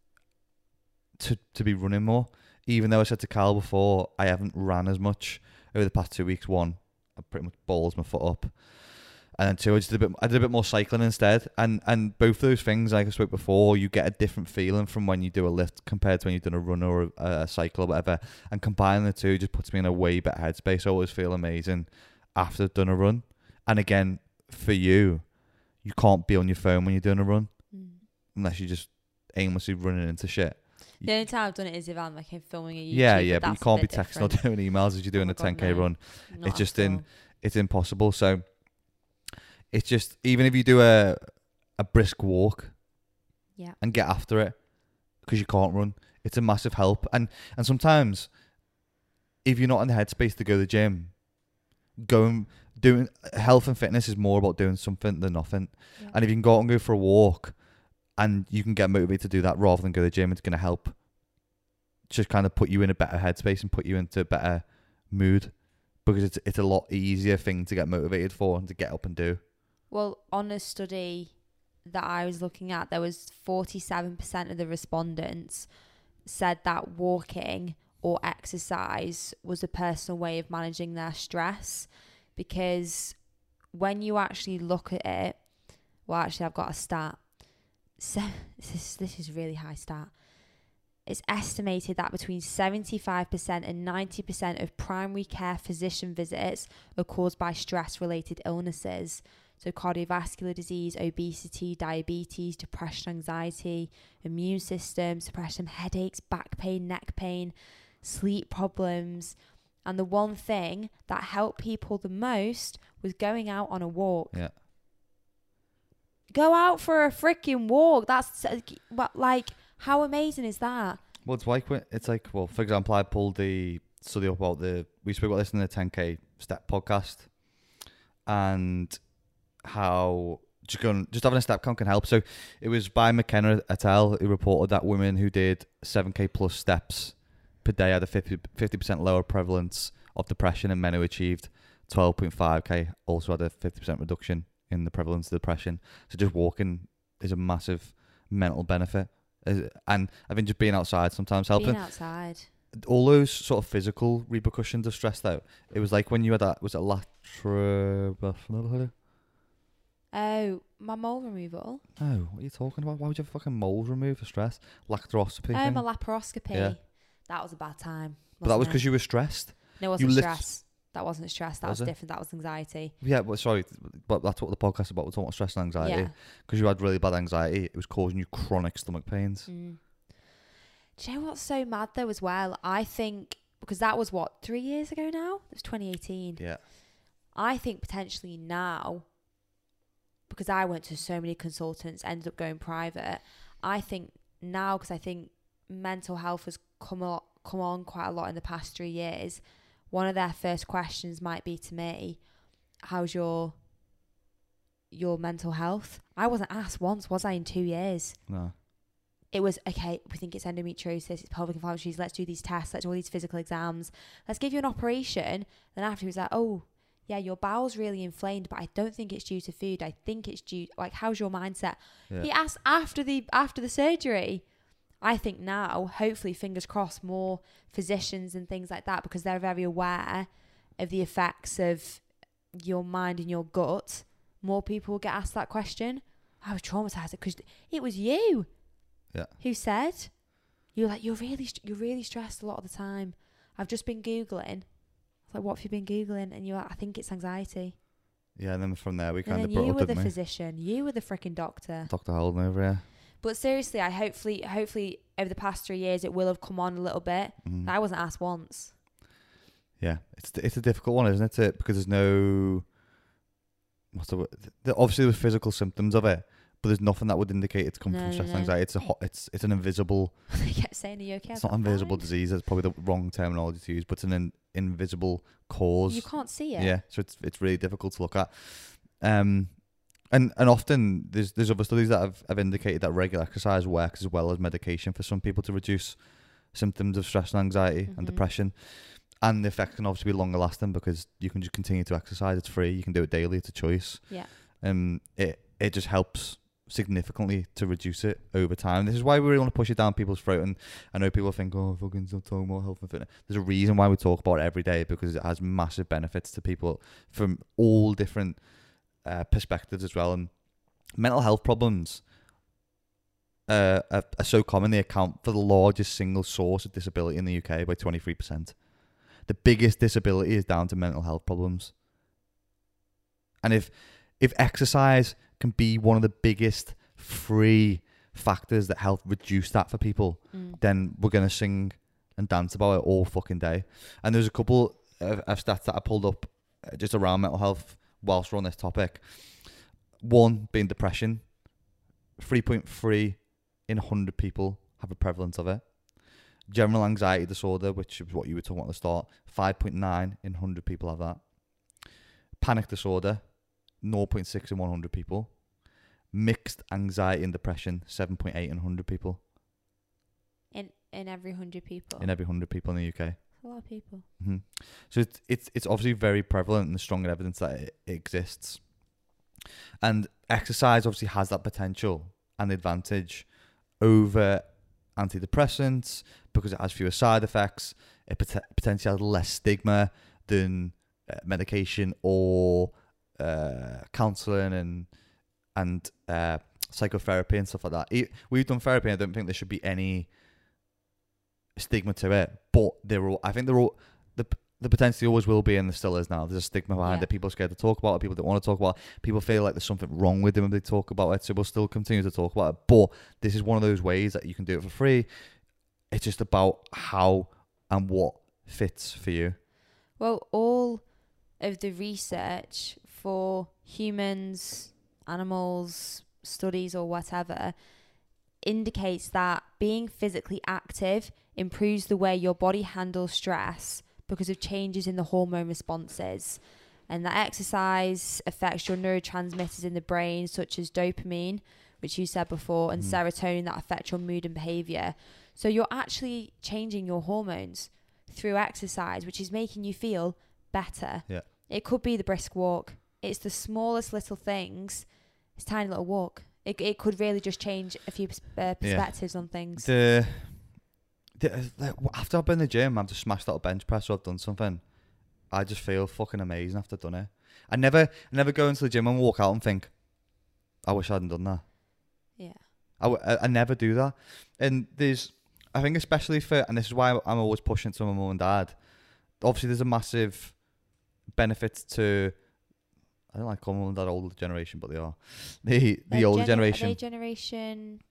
to to be running more. Even though I said to Cal before, I haven't ran as much over the past two weeks. One, I pretty much balls my foot up, and then two, I just did a bit. I did a bit more cycling instead. And and both those things, like I spoke before, you get a different feeling from when you do a lift compared to when you've done a run or a, a cycle or whatever. And combining the two just puts me in a way better headspace. I always feel amazing after I've done a run. And again, for you, you can't be on your phone when you're doing a run Mm. unless you're just aimlessly running into shit. The only time I've done it is if I'm like filming a YouTube. Yeah, yeah, but, but you that's a can't be bit texting or different. doing emails as you're doing Oh my a ten K God, no. run. Not It's just at in- all. It's impossible. So it's just, even if you do a a brisk walk, Yeah. and get after it, because you can't run, it's a massive help. And and sometimes, if you're not in the headspace to go to the gym, going doing health and fitness is more about doing something than nothing. Yeah. And if you can go out and go for a walk, and you can get motivated to do that rather than go to the gym, it's going to help just kind of put you in a better headspace and put you into a better mood, because it's it's a lot easier thing to get motivated for and to get up and do. Well, on a study that I was looking at, there was forty-seven percent of the respondents said that walking or exercise was a personal way of managing their stress, because when you actually look at it, well, actually, I've got a stat. So this is, this is really high stat. It's estimated that between seventy-five percent and ninety percent of primary care physician visits are caused by stress-related illnesses. So cardiovascular disease, obesity, diabetes, depression, anxiety, immune system suppression, headaches, back pain, neck pain, sleep problems. And the one thing that helped people the most was going out on a walk. Yeah. Go out for a freaking walk. That's what, like, how amazing is that? Well, it's like when- it's like well, for example, I pulled the study up about the we spoke about this in the ten K step podcast, and how just going just having a step count can help. So it was by McKenna et al. Who reported that women who did seven K plus steps per day had a fifty percent lower prevalence of depression, and men who achieved twelve point five K also had a fifty percent reduction in the prevalence of depression. So just walking is a massive mental benefit. And I think just being outside sometimes helping. Being outside. All those sort of physical repercussions of stress, though, it was like when you had that, was it latro... Oh, my mole removal. Oh, what are you talking about? Why would you have fucking moles removed for stress? Lactoscopy Oh, thing? my laparoscopy. Yeah. That was a bad time. But that was wasn't because it? you were stressed. No, it wasn't lit- stress. That wasn't stress. That Was was, it? different. That was anxiety. Yeah, well, sorry, but that's what the podcast is about. We're talking about stress and anxiety. Yeah. Because you had really bad anxiety, it was causing you chronic stomach pains. Mm. Do you know what's so mad though as well? I think, because that was what, three years ago now? It was twenty eighteen. Yeah. I think potentially now, because I went to so many consultants, ended up going private, I think now, because I think mental health has come, a, come on quite a lot in the past three years, one of their first questions might be to me, how's your your mental health? I wasn't asked once, was I, in two years? No. it was, okay, we think it's endometriosis, it's pelvic inflammatories, let's do these tests, let's do all these physical exams, let's give you an operation. Then after he was like, oh, yeah, your bowel's really inflamed, but I don't think it's due to food. I think it's due, like, how's your mindset? Yeah. He asked after the after the surgery. I think now, hopefully, fingers crossed, more physicians and things like that, because they're very aware of the effects of your mind and your gut, more people will get asked that question. I was traumatized because it was you yeah. who said, you're like, you're really, you're really stressed a lot of the time. I've just been Googling. Like, what have you been Googling? And you're like, I think it's anxiety. Yeah, and then from there we And kind then of brought you up, were the didn't we? physician. You were the freaking doctor. Doctor Holden over here. But seriously, I hopefully, hopefully over the past three years, it will have come on a little bit. Mm. I wasn't asked once. Yeah, it's it's a difficult one, isn't it? Because there's no, what's the word? There- Obviously, there's physical symptoms of it, but there's nothing that would indicate it's come No, from no, stress and no. anxiety. It's a hot, it's it's an invisible. They kept saying, are you okay? I It's was not like, invisible "Fine." disease. That's probably the wrong terminology to use, but it's an in, invisible cause. You can't see it. Yeah, so it's it's really difficult to look at. Um, and and often there's there's other studies that have, have indicated that regular exercise works as well as medication for some people to reduce symptoms of stress and anxiety Mhm. and depression. And the effect can obviously be longer lasting because you can just continue to exercise. It's free. You can do it daily. It's a choice. Yeah. Um, it it just helps significantly to reduce it over time. This is why we really want to push it down people's throat. And I know people think, oh, fucking stop talking about health and fitness. There's a reason why we talk about it every day, because it has massive benefits to people from all different uh, perspectives as well. And mental health problems uh, are, are so common. They account for the largest single source of disability in the U K by twenty-three percent. The biggest disability is down to mental health problems. And if if exercise can be one of the biggest free factors that help reduce that for people, Mm. then we're going to sing and dance about it all fucking day. And there's a couple of, of stats that I pulled up uh, just around mental health whilst we're on this topic. One being depression. three point three in one hundred people have a prevalence of it. General anxiety disorder, which is what you were talking about at the start, five point nine in one hundred people have that. Panic disorder, zero point six in one hundred people. Mixed anxiety and depression, seven point eight in one hundred people. In in every hundred people. In every one hundred people in the U K. That's a lot of people. Mm-hmm. So it's, it's, it's obviously very prevalent and strong evidence that it, it exists. And exercise obviously has that potential and advantage over antidepressants because it has fewer side effects. It pot- potentially has less stigma than uh, medication or uh, counselling and and uh, psychotherapy and stuff like that. It, we've done therapy and I don't think there should be any stigma to it, but there all, I think there all the the potentially always will be, and there still is now. There's a stigma behind Yeah. it. People are scared to talk about it. People don't want to talk about it. People feel like there's something wrong with them when they talk about it. So we'll still continue to talk about it. But this is one of those ways that you can do it for free. It's just about how and what fits for you. Well, all of the research for humans, animals, studies or whatever indicates that being physically active improves the way your body handles stress because of changes in the hormone responses, and that exercise affects your neurotransmitters in the brain such as dopamine, which you said before, and Mm. serotonin that affect your mood and behavior. So you're actually changing your hormones through exercise, which is making you feel better. Yeah. It could be the brisk walk. It's the smallest little things. It's a tiny little walk. It it could really just change a few pers- uh, perspectives on things. The, the, the after I've been in the gym, I've just smashed out a bench press or I've done something. I just feel fucking amazing after I've done it. I never, I never go into the gym and walk out and think, I wish I hadn't done that. Yeah. I, w- I, I never do that. And there's, I think especially for, and this is why I'm always pushing to my mum and dad. Obviously, there's a massive benefit to, I don't like calling mum and dad older generation, but they are. The the They're older gener- generation. Are they generation...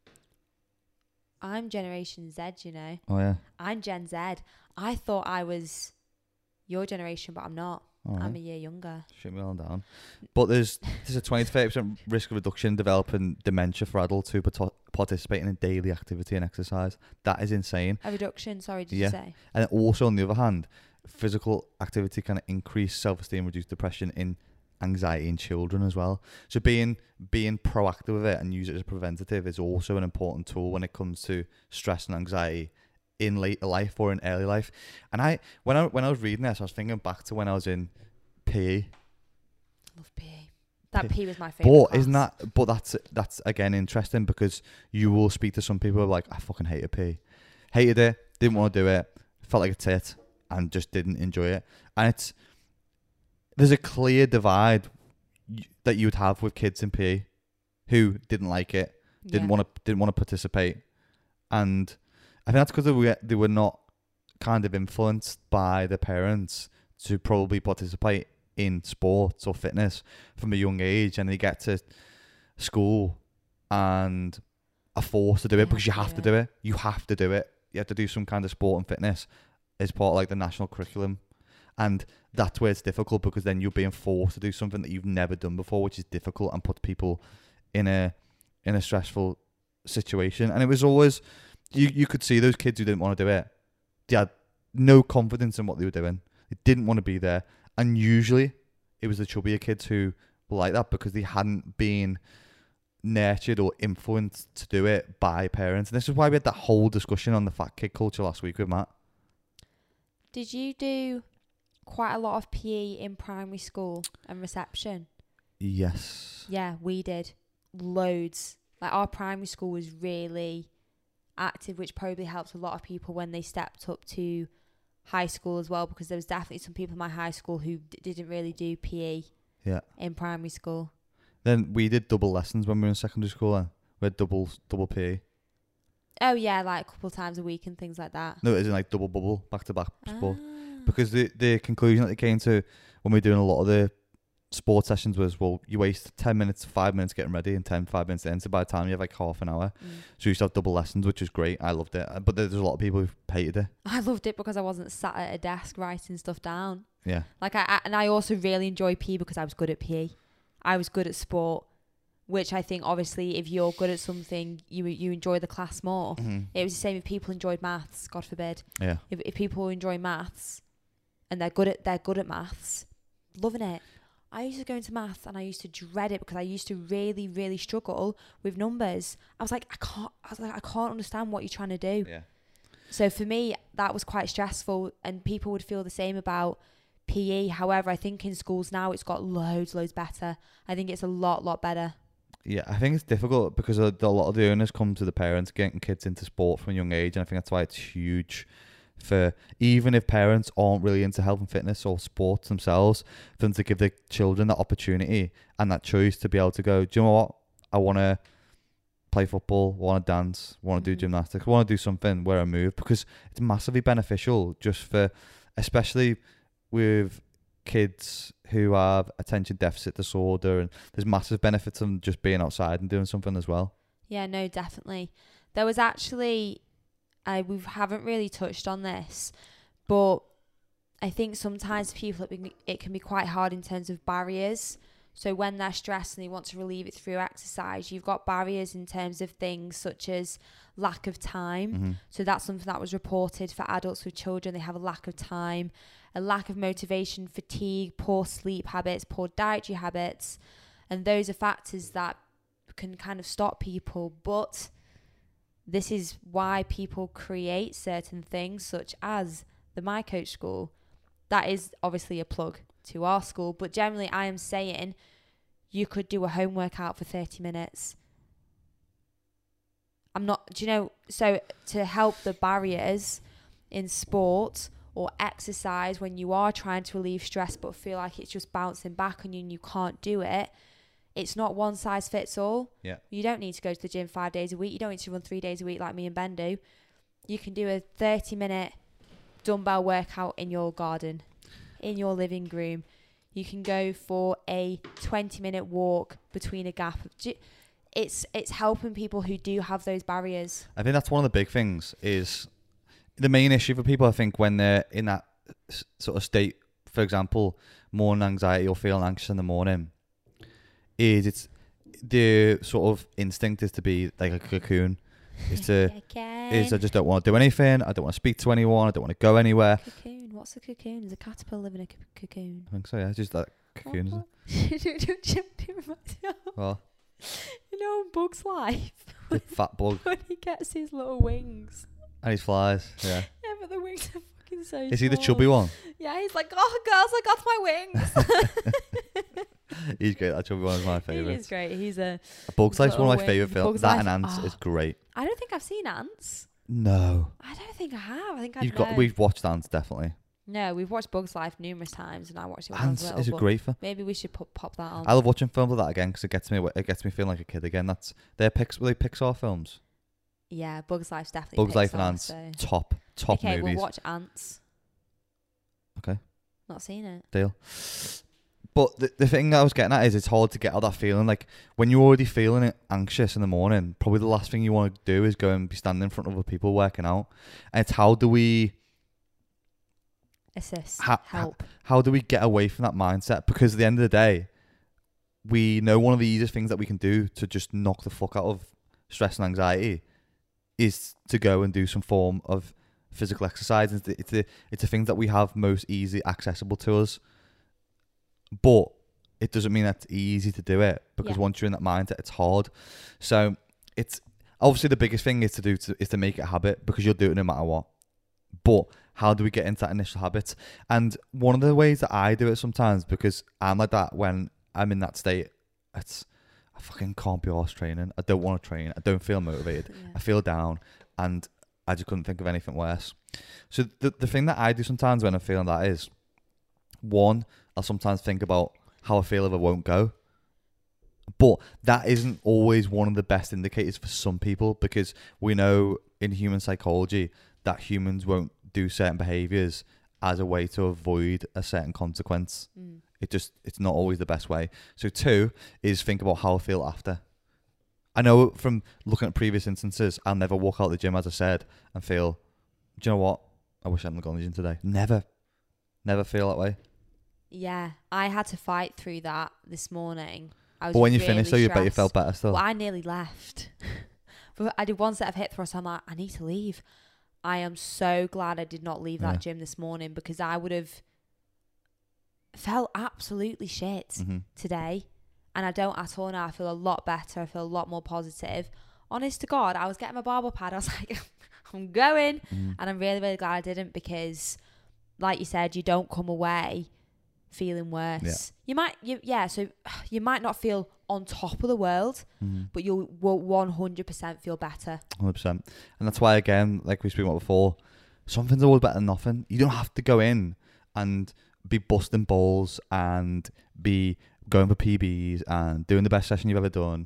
I'm Generation Z, you know. Oh, yeah. I'm Gen Z. I thought I was your generation, but I'm not. All right. I'm a year younger. Shoot me all down. But there's there's a twenty to thirty percent risk of reduction in developing dementia for adults who parto- participate in daily activity and exercise. That is insane. A reduction, sorry, did Yeah. you say? And also, on the other hand, physical activity can increase self-esteem, reduce depression in anxiety in children as well. So being being proactive with it and use it as a preventative is also an important tool when it comes to stress and anxiety in later life or in early life. And I when I when I was reading this, I was thinking back to when I was in P E. Love P E. That P E was my favourite But class. isn't that? But that's that's again interesting because you will speak to some people who are like, I fucking hated P E, hated it, didn't want to do it, felt like a tit, and just didn't enjoy it. And it's there's a clear divide y- that you would have with kids in P E who didn't like it, didn't Yeah. want to didn't want to participate, and I think that's because they were they were not kind of influenced by their parents to probably participate in sports or fitness from a young age, and they get to school and are forced to do it You because you have have to to do do it. You have to do it. You have to do some kind of sport and fitness as part of like the national curriculum, and that's where it's difficult because then you're being forced to do something that you've never done before, which is difficult and puts people in a in a stressful situation. And it was always you you could see those kids who didn't want to do it. They had no confidence in what they were doing. They didn't want to be there. And usually it was the chubbier kids who were like that because they hadn't been nurtured or influenced to do it by parents. And this is why we had that whole discussion on the fat kid culture last week with Matt. Did you do quite a lot of P E in primary school and reception? Yes. Yeah, we did. Loads. Like our primary school was really active, which probably helped a lot of people when they stepped up to high school as well, because there was definitely some people in my high school who d- didn't really do P E Yeah. in primary school. Then we did double lessons when we were in secondary school. Then. We had double double P E. Oh yeah, like a couple of times a week and things like that. No, it isn't like double bubble, back to back sport. Ah. Because the the conclusion that they came to when we were doing a lot of the sport sessions was, well, you waste ten minutes, five minutes getting ready and ten, five minutes in. So by the time you have like half an hour. Mm. So you used to have double lessons, which was great. I loved it. But there's a lot of people who hated it. I loved it because I wasn't sat at a desk writing stuff down. Yeah. Like I, I and I also really enjoyed P E because I was good at P E. I was good at sport, which I think obviously if you're good at something, you you enjoy the class more. Mm-hmm. It was the same if people enjoyed maths, God forbid. Yeah. If if people enjoy maths and they're good at they're good at maths, loving it. I used to go into maths and I used to dread it because I used to really, really struggle with numbers. I was like, I can't I was like, I can't understand what you're trying to do. Yeah. So for me, that was quite stressful, and people would feel the same about P E. However, I think in schools now it's got loads, loads better. I think it's a lot, lot better. Yeah, I think it's difficult because a, a lot of the owners come to the parents getting kids into sport from a young age, and I think that's why it's huge for, even if parents aren't really into health and fitness or sports themselves, for them to give their children that opportunity and that choice to be able to go, do you know what, I want to play football, want to dance, want to do Mhm. gymnastics, want to do something where I move, because it's massively beneficial just for, especially with kids who have attention deficit disorder, and there's massive benefits from just being outside and doing something as well. Yeah, no, definitely. There was actually, I we haven't really touched on this, but I think sometimes people it, be, it can be quite hard in terms of barriers. So when they're stressed and they want to relieve it through exercise, you've got barriers in terms of things such as lack of time. Mm-hmm. So that's something that was reported for adults with children. They have a lack of time, a lack of motivation, fatigue, poor sleep habits, poor dietary habits. And those are factors that can kind of stop people. But this is why people create certain things such as the My Coach School. That is obviously a plug to our school. But generally, I am saying you could do a home workout for thirty minutes. I'm not, do you know, so to help the barriers in sport or exercise when you are trying to relieve stress but feel like it's just bouncing back on you and you can't do it, it's not one size fits all. Yeah. You don't need to go to the gym five days a week. You don't need to run three days a week like me and Ben do. You can do a thirty minute dumbbell workout in your garden, in your living room. You can go for a twenty minute walk between a gap. It's it's helping people who do have those barriers. I think that's one of the big things, is the main issue for people, I think, when they're in that s- sort of state, for example, morning anxiety or feeling anxious in the morning, is it's the sort of instinct is to be like a cocoon. Is to is I just don't want to do anything. I don't want to speak to anyone. I don't want to go anywhere. Cocoon. What's a cocoon? Is a caterpillar living in a co- cocoon? I think so. Yeah, it's just that cocoons. Well, you know, Bug's Life. the fat bug. When he gets his little wings. And he flies. Yeah. Yeah, but the wings are fucking so Is he the small. chubby one? Yeah, he's like, oh, girls, I got my wings. He's great. That chubby one is my He favourite. is great. He's a. Bug's Life's one of my little favourite wing. films. Bug's That Life- and Ants oh. is great. I don't think I've seen Ants. No. I don't think I have. I think I've You've got. know. We've watched Ants definitely. No, we've watched Bug's Life numerous times, and I watched it when I Ants was little. is a but great film. Maybe we should pop pop that on. I love watching films like that again because it gets me. It gets me feeling like a kid again. That's they're Pix. Were they Pixar films? Yeah, Bug's Life's definitely. Bug's Life Pixar, and Ants. So. Top top okay, movies. we'll watch Ants. Okay. Not seen it. Deal. But the the thing I was getting at is it's hard to get out that feeling. Like when you're already feeling it anxious in the morning, probably the last thing you want to do is go and be standing in front of other people working out. And it's how do we Assist. Ha- help. how do we get away from that mindset? Because at the end of the day, we know one of the easiest things that we can do to just knock the fuck out of stress and anxiety is to go and do some form of physical exercise. It's the, it's the, it's the things that we have most easily accessible to us. But it doesn't mean that it's easy to do it because Yeah. once you're in that mindset, it's hard. So it's obviously the biggest thing is to do to, is to make it a habit because you'll do it no matter what. But how do we get into that initial habit? And one of the ways that I do it sometimes, because I'm like that when I'm in that state, it's I fucking can't be arsed training. I don't want to train. I don't feel motivated. Yeah. I feel down, and I just couldn't think of anything worse. So the the thing that I do sometimes when I'm feeling that is, one, I'll sometimes think about how I feel if I won't go. But that isn't always one of the best indicators for some people because we know in human psychology that humans won't do certain behaviors as a way to avoid a certain consequence. Mm. It just, it's not always the best way. So two is think about how I feel after. I know from looking at previous instances, I'll never walk out of the gym, as I said, and feel, do you know what? I wish I hadn't gone to the gym today. Never. Never feel that way. Yeah, I had to fight through that this morning. I was But when you really finished though, you bet you stressed. felt better still. Well, I nearly left. But I did one set of hip thrusts. I'm like, I need to leave. I am so glad I did not leave that Yeah. gym this morning because I would have felt absolutely shit Mm-hmm. today. And I don't at all now. I feel a lot better. I feel a lot more positive. Honest to God, I was getting my barbell pad. I was like, I'm going. Mm. And I'm really, really glad I didn't because, like you said, you don't come away feeling worse. Yeah. You might, you, yeah, so you might not feel on top of the world, Mm. but you'll will one hundred percent feel better. one hundred percent. And that's why, again, like we spoke about before, something's always better than nothing. You don't have to go in and be busting balls and be going for P Bs and doing the best session you've ever done.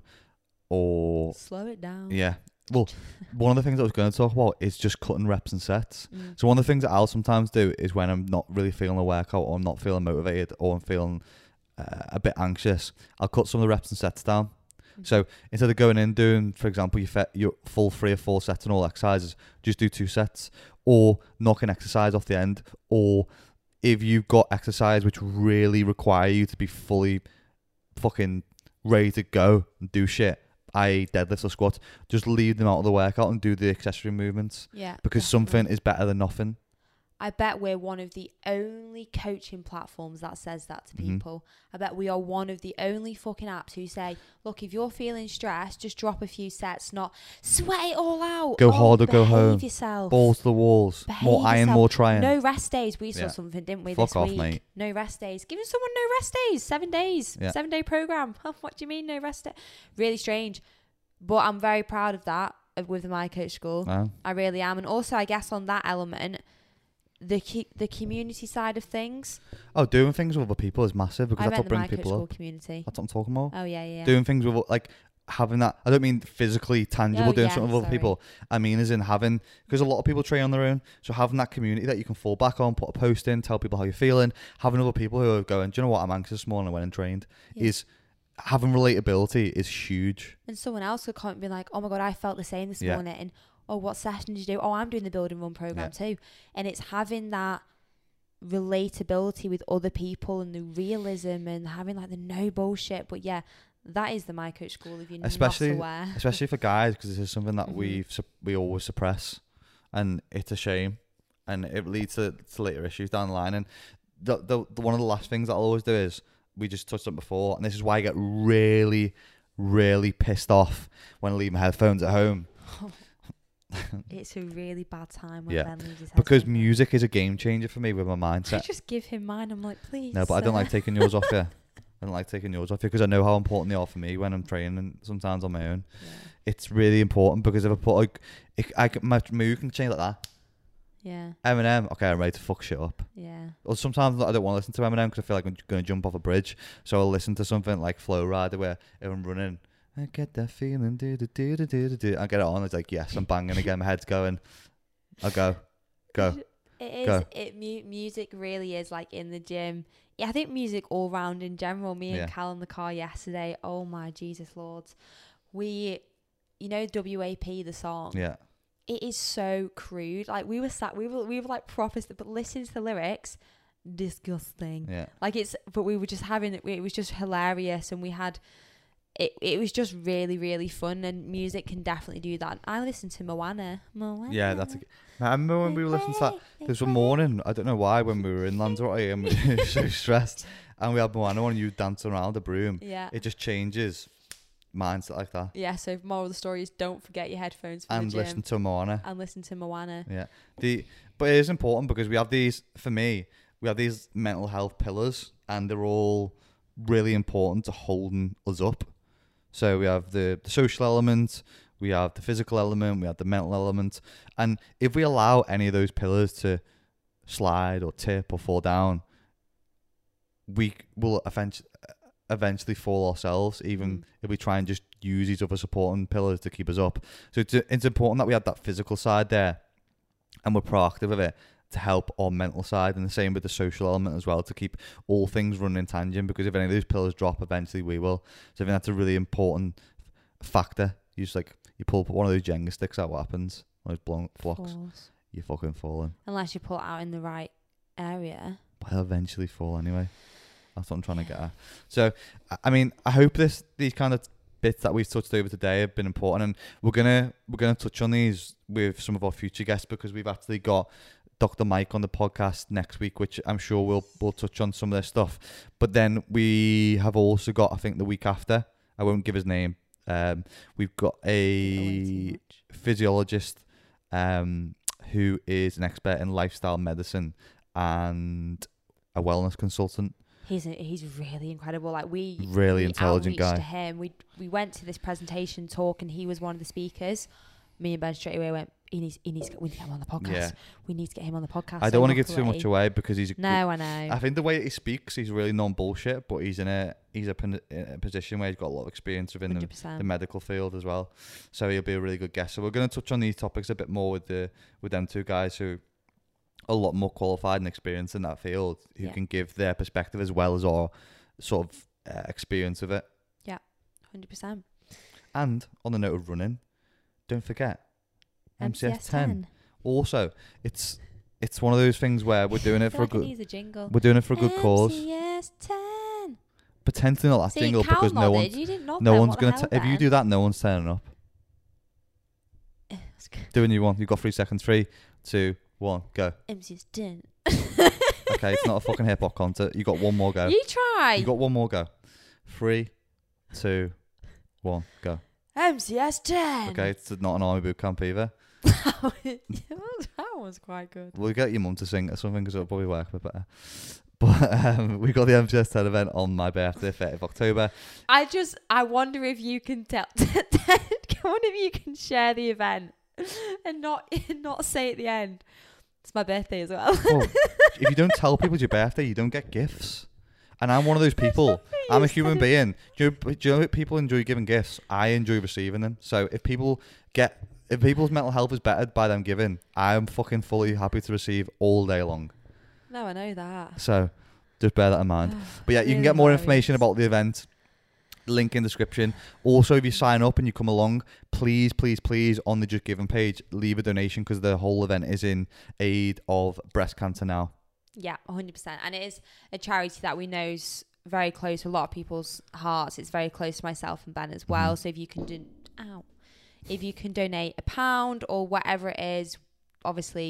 Or, Slow it down. yeah. Well, one of the things I was going to talk about is just cutting reps and sets. Mm. So one of the things that I'll sometimes do is when I'm not really feeling a workout or I'm not feeling motivated or I'm feeling uh, a bit anxious, I'll cut some of the reps and sets down. Mm. So instead of going in doing, for example, your, fe- your full three or four sets and all exercises, just do two sets or knock an exercise off the end. Or if you've got exercise which really require you to be fully fucking ready to go and do shit, that is deadlifts or squats, just leave them out of the workout and do the accessory movements. Yeah. Because definitely. something is better than nothing. I bet we're one of the only coaching platforms that says that to Mhm. people. I bet we are one of the only fucking apps who say, look, if you're feeling stressed, just drop a few sets, not sweat it all out. Go oh, hard or go behave home. yourself. Balls to the walls. Behave more iron, yourself. more trying. No rest days. We saw Yeah. something, didn't we, Fuck this off, week? mate. No rest days. Giving someone no rest days. Seven days. Yeah. Seven day program. What do you mean no rest day? Really strange. But I'm very proud of that of, with the My Coach School. No. I really am. And also, I guess on that element, the ki- the community side of things. Oh, doing things with other people is massive because I that's meant what the My brings Coach people School up. community. That's what I'm talking about. Oh, yeah, yeah. yeah. Doing things with, like, having that. I don't mean physically tangible Oh, doing yeah, something with other sorry. people. I mean, as in having, because a lot of people train on their own. So having that community that you can fall back on, put a post in, tell people how you're feeling, having other people who are going, do you know what, I'm anxious this morning, I went and trained, Yeah. is having relatability is huge. And someone else could comment and be like, oh my God, I felt the same this Yeah. morning. Oh, what session did you do? Oh, I'm doing the build and run program too. And it's having that relatability with other people and the realism and having like the no bullshit. But yeah, that is the My Coach School if you're Especially- not aware. Especially for guys, because this is something that Mhm. we've sup- we always suppress, and it's a shame, and it leads to, to later issues down the line. And the, the the one of the last things that I'll always do is we just touched on before, and this is why I get really, really pissed off when I leave my headphones at home. It's a really bad time when Yeah. Ben leaves his headphones. Because music is a game changer for me with my I mindset. just give him mine. I'm like, please. No, but I don't sir." like taking yours off here. I don't like taking yours off here because I know how important they are for me when I'm training, sometimes on my own. Yeah. It's really important because if I put like, it, I can, my mood can change like that. Yeah. Eminem, okay, I'm ready to fuck shit up. Yeah. Or sometimes I don't want to listen to Eminem because I feel like I'm going to jump off a bridge. So I'll listen to something like Flow Rider where if I'm running, I get that feeling, do do do do do do. I get it on. It's like yes, I'm banging again. My head's going. I'll go, go. It is. Go. It mu- music really is like in the gym. Yeah, I think music all round in general. Me and Yeah. Cal in the car yesterday. Oh my Jesus Lords, we, you know, W A P the song. Yeah, It is so crude. Like we were sat, we were we were like proper, but listening to the lyrics, disgusting. yeah. Like it's, but we were just having it. It was just hilarious, and we had. It it was just really really fun, and music can definitely do that. I listened to Moana. Moana. Yeah, that's. A, I remember when we were listening to that. There was a morning. I don't know why when we were in Lanzarote and we were so stressed, and we had Moana on and you dancing around the broom. Yeah. It just changes mindset like that. Yeah. So moral of the story is don't forget your headphones for And the gym listen to Moana. and listen to Moana. Yeah. The but it is important because we have these. For me, we have these mental health pillars, and they're all really important to holding us up. So we have the, the social element, we have the physical element, we have the mental element. And if we allow any of those pillars to slide or tip or fall down, we will eventually, eventually fall ourselves, even Mm. if we try and just use these other supporting pillars to keep us up. So it's, it's important that we have that physical side there and we're proactive of it to help our mental side, and the same with the social element as well, to keep all things running in tangent, because if any of those pillars drop, eventually we will. So I think that's a really important factor. You just like, you pull one of those Jenga sticks out, what happens? One of those block- blocks, Falls. you're fucking falling. Unless you pull it out in the right area. But they'll eventually fall anyway. That's what I'm trying to get at. So, I- I mean, I hope this these kind of bits that we've touched over today have been important, and we're gonna we're gonna touch on these with some of our future guests, because we've actually got Doctor Mike on the podcast next week, which I'm sure we'll we'll touch on some of their stuff. But then we have also got, I think the week after, I won't give his name, um, we've got a physiologist um, who is an expert in lifestyle medicine and a wellness consultant. He's a, he's really incredible. Like we Really we intelligent outreached guy. To him, we we went to this presentation talk, and he was one of the speakers. Me and Ben straight away went, he needs, he needs, to, we need to get him on the podcast. Yeah. We need to get him on the podcast. I So don't want to give too luckily- much away because he's a No, I know. I think the way that he speaks, he's really non-bullshit, but he's in a he's a, in a position where he's got a lot of experience within one the, hundred percent. the medical field as well. So he'll be a really good guest. So we're going to touch on these topics a bit more with the with them two guys who are a lot more qualified and experienced in that field, who Yeah. can give their perspective as well as our sort of uh, experience of it. one hundred percent. And on the note of running, don't forget M C S ten. Also, it's it's one of those things where we're doing I it feel for like a it good needs a jingle. we're doing it for a good cause. M C S ten. Potentially not that See, jingle Cal because no nodded. one You didn't nod no then. one's What the gonna hell t- if you then? do that, no one's turning up. Eh, that's good. Do a new one. You've got three seconds. Three, two, one, go. M C S ten. Okay, it's not a fucking hip hop concert. You got one more go. You try. You got one more go. Three, two, one, go. M C S ten. Okay, it's not an army boot camp either. That was quite good. We'll get your mum to sing or something because it'll probably work a bit better. But um, we got the M C S ten event on my birthday, thirtieth of October. I just, I wonder if you can tell, I wonder if you can share the event and not not say at the end, it's my birthday as well. Well, if you don't tell people it's your birthday, you don't get gifts. And I'm one of those people. I'm a human being. Do you, do you know if people enjoy giving gifts? I enjoy receiving them. So if people get, if people's mental health is bettered by them giving, I'm fucking fully happy to receive all day long. No, I know that. So just bear that in mind. But yeah, you can Really get more hilarious. information about the event. Link in description. Also, if you sign up and you come along, please, please, please, on the Just Giving page, leave a donation because the whole event is in aid of breast cancer now. Yeah, one hundred percent. And it is a charity that we know is very close to a lot of people's hearts. It's very close to myself and Ben as well. Mhm. So if you can do, ow, if you can donate a pound or whatever it is, obviously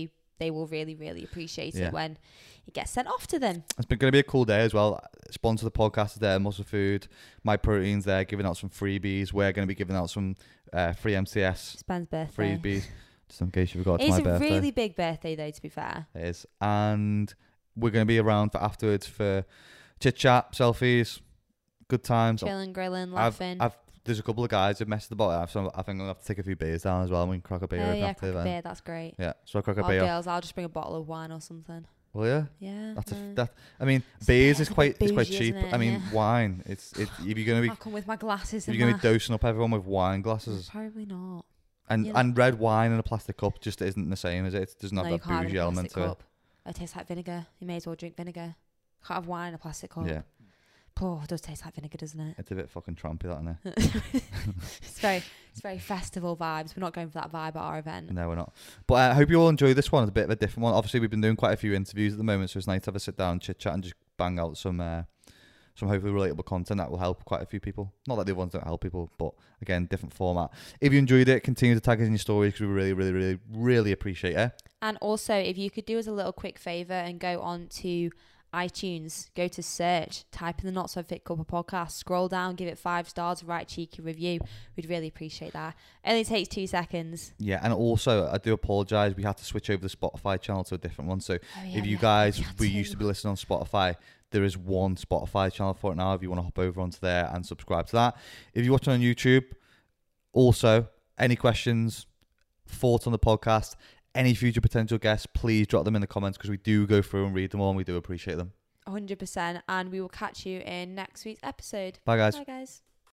they will really, really appreciate Yeah. it when it gets sent off to them. It's been going to be a cool day as well. Sponsor the podcast is there, Muscle Food, My Protein's there, giving out some freebies. We're going to be giving out some uh, free M C S It's Ben's birthday. freebies, just in case you forgot. It's It's my a birthday. really big birthday, though, to be fair. It is. And we're going to be around for afterwards for chit chat, selfies, good times. Chilling, grilling, I've, laughing. I've, there's a couple of guys who've messed about it, so I think I'm going to have to take a few beers down as well. We can crack a beer oh, open yeah, after the crack a event. beer. That's great. Yeah, so I crack a Oh, beer. girls, I'll just bring a bottle of wine or something. Will you? Yeah. That's a, no. that. I mean, It's a beers bit- is it's a quite bit it's quite bougie, cheap. isn't it? I mean, Yeah. wine. It's it. If you're gonna be I'll come with my glasses if and you're gonna my... be dosing up everyone with wine glasses Probably not. and you know. and red wine in a plastic cup just isn't the same, is it? It doesn't have No, you that can't have bougie in a element plastic to cup. It tastes like vinegar. You may as well drink vinegar. Can't have wine in a plastic it. cup. Yeah, Oh, it does taste like vinegar, doesn't it? it's a bit fucking trumpy, that, isn't it? It's very, it's very festival vibes. We're not going for that vibe at our event. No, we're not. But uh, I hope you all enjoyed this one. It's a bit of a different one. Obviously, we've been doing quite a few interviews at the moment, so it's nice to have a sit down, chit chat, and just bang out some uh, some hopefully relatable content that will help quite a few people. Not that the other ones don't help people, but again, different format. If you enjoyed it, continue to tag us in your stories because we really, really, really, really appreciate it. And also, if you could do us a little quick favour and go on to iTunes, go to search, type in the Not So Fit Couple podcast, scroll down, give it five stars, write a cheeky review. We'd really appreciate that. It only takes two seconds. Yeah, and also I do apologise. We had to switch over the Spotify channel to a different one. So Oh, yeah, if you we guys had we to. used to be listening on Spotify, there is one Spotify channel for it now. If you want to hop over onto there and subscribe to that. If you're watching on YouTube, also any questions, thoughts on the podcast, any future potential guests, please drop them in the comments because we do go through and read them all and we do appreciate them. one hundred percent. And we will catch you in next week's episode. Bye, guys. Bye, guys.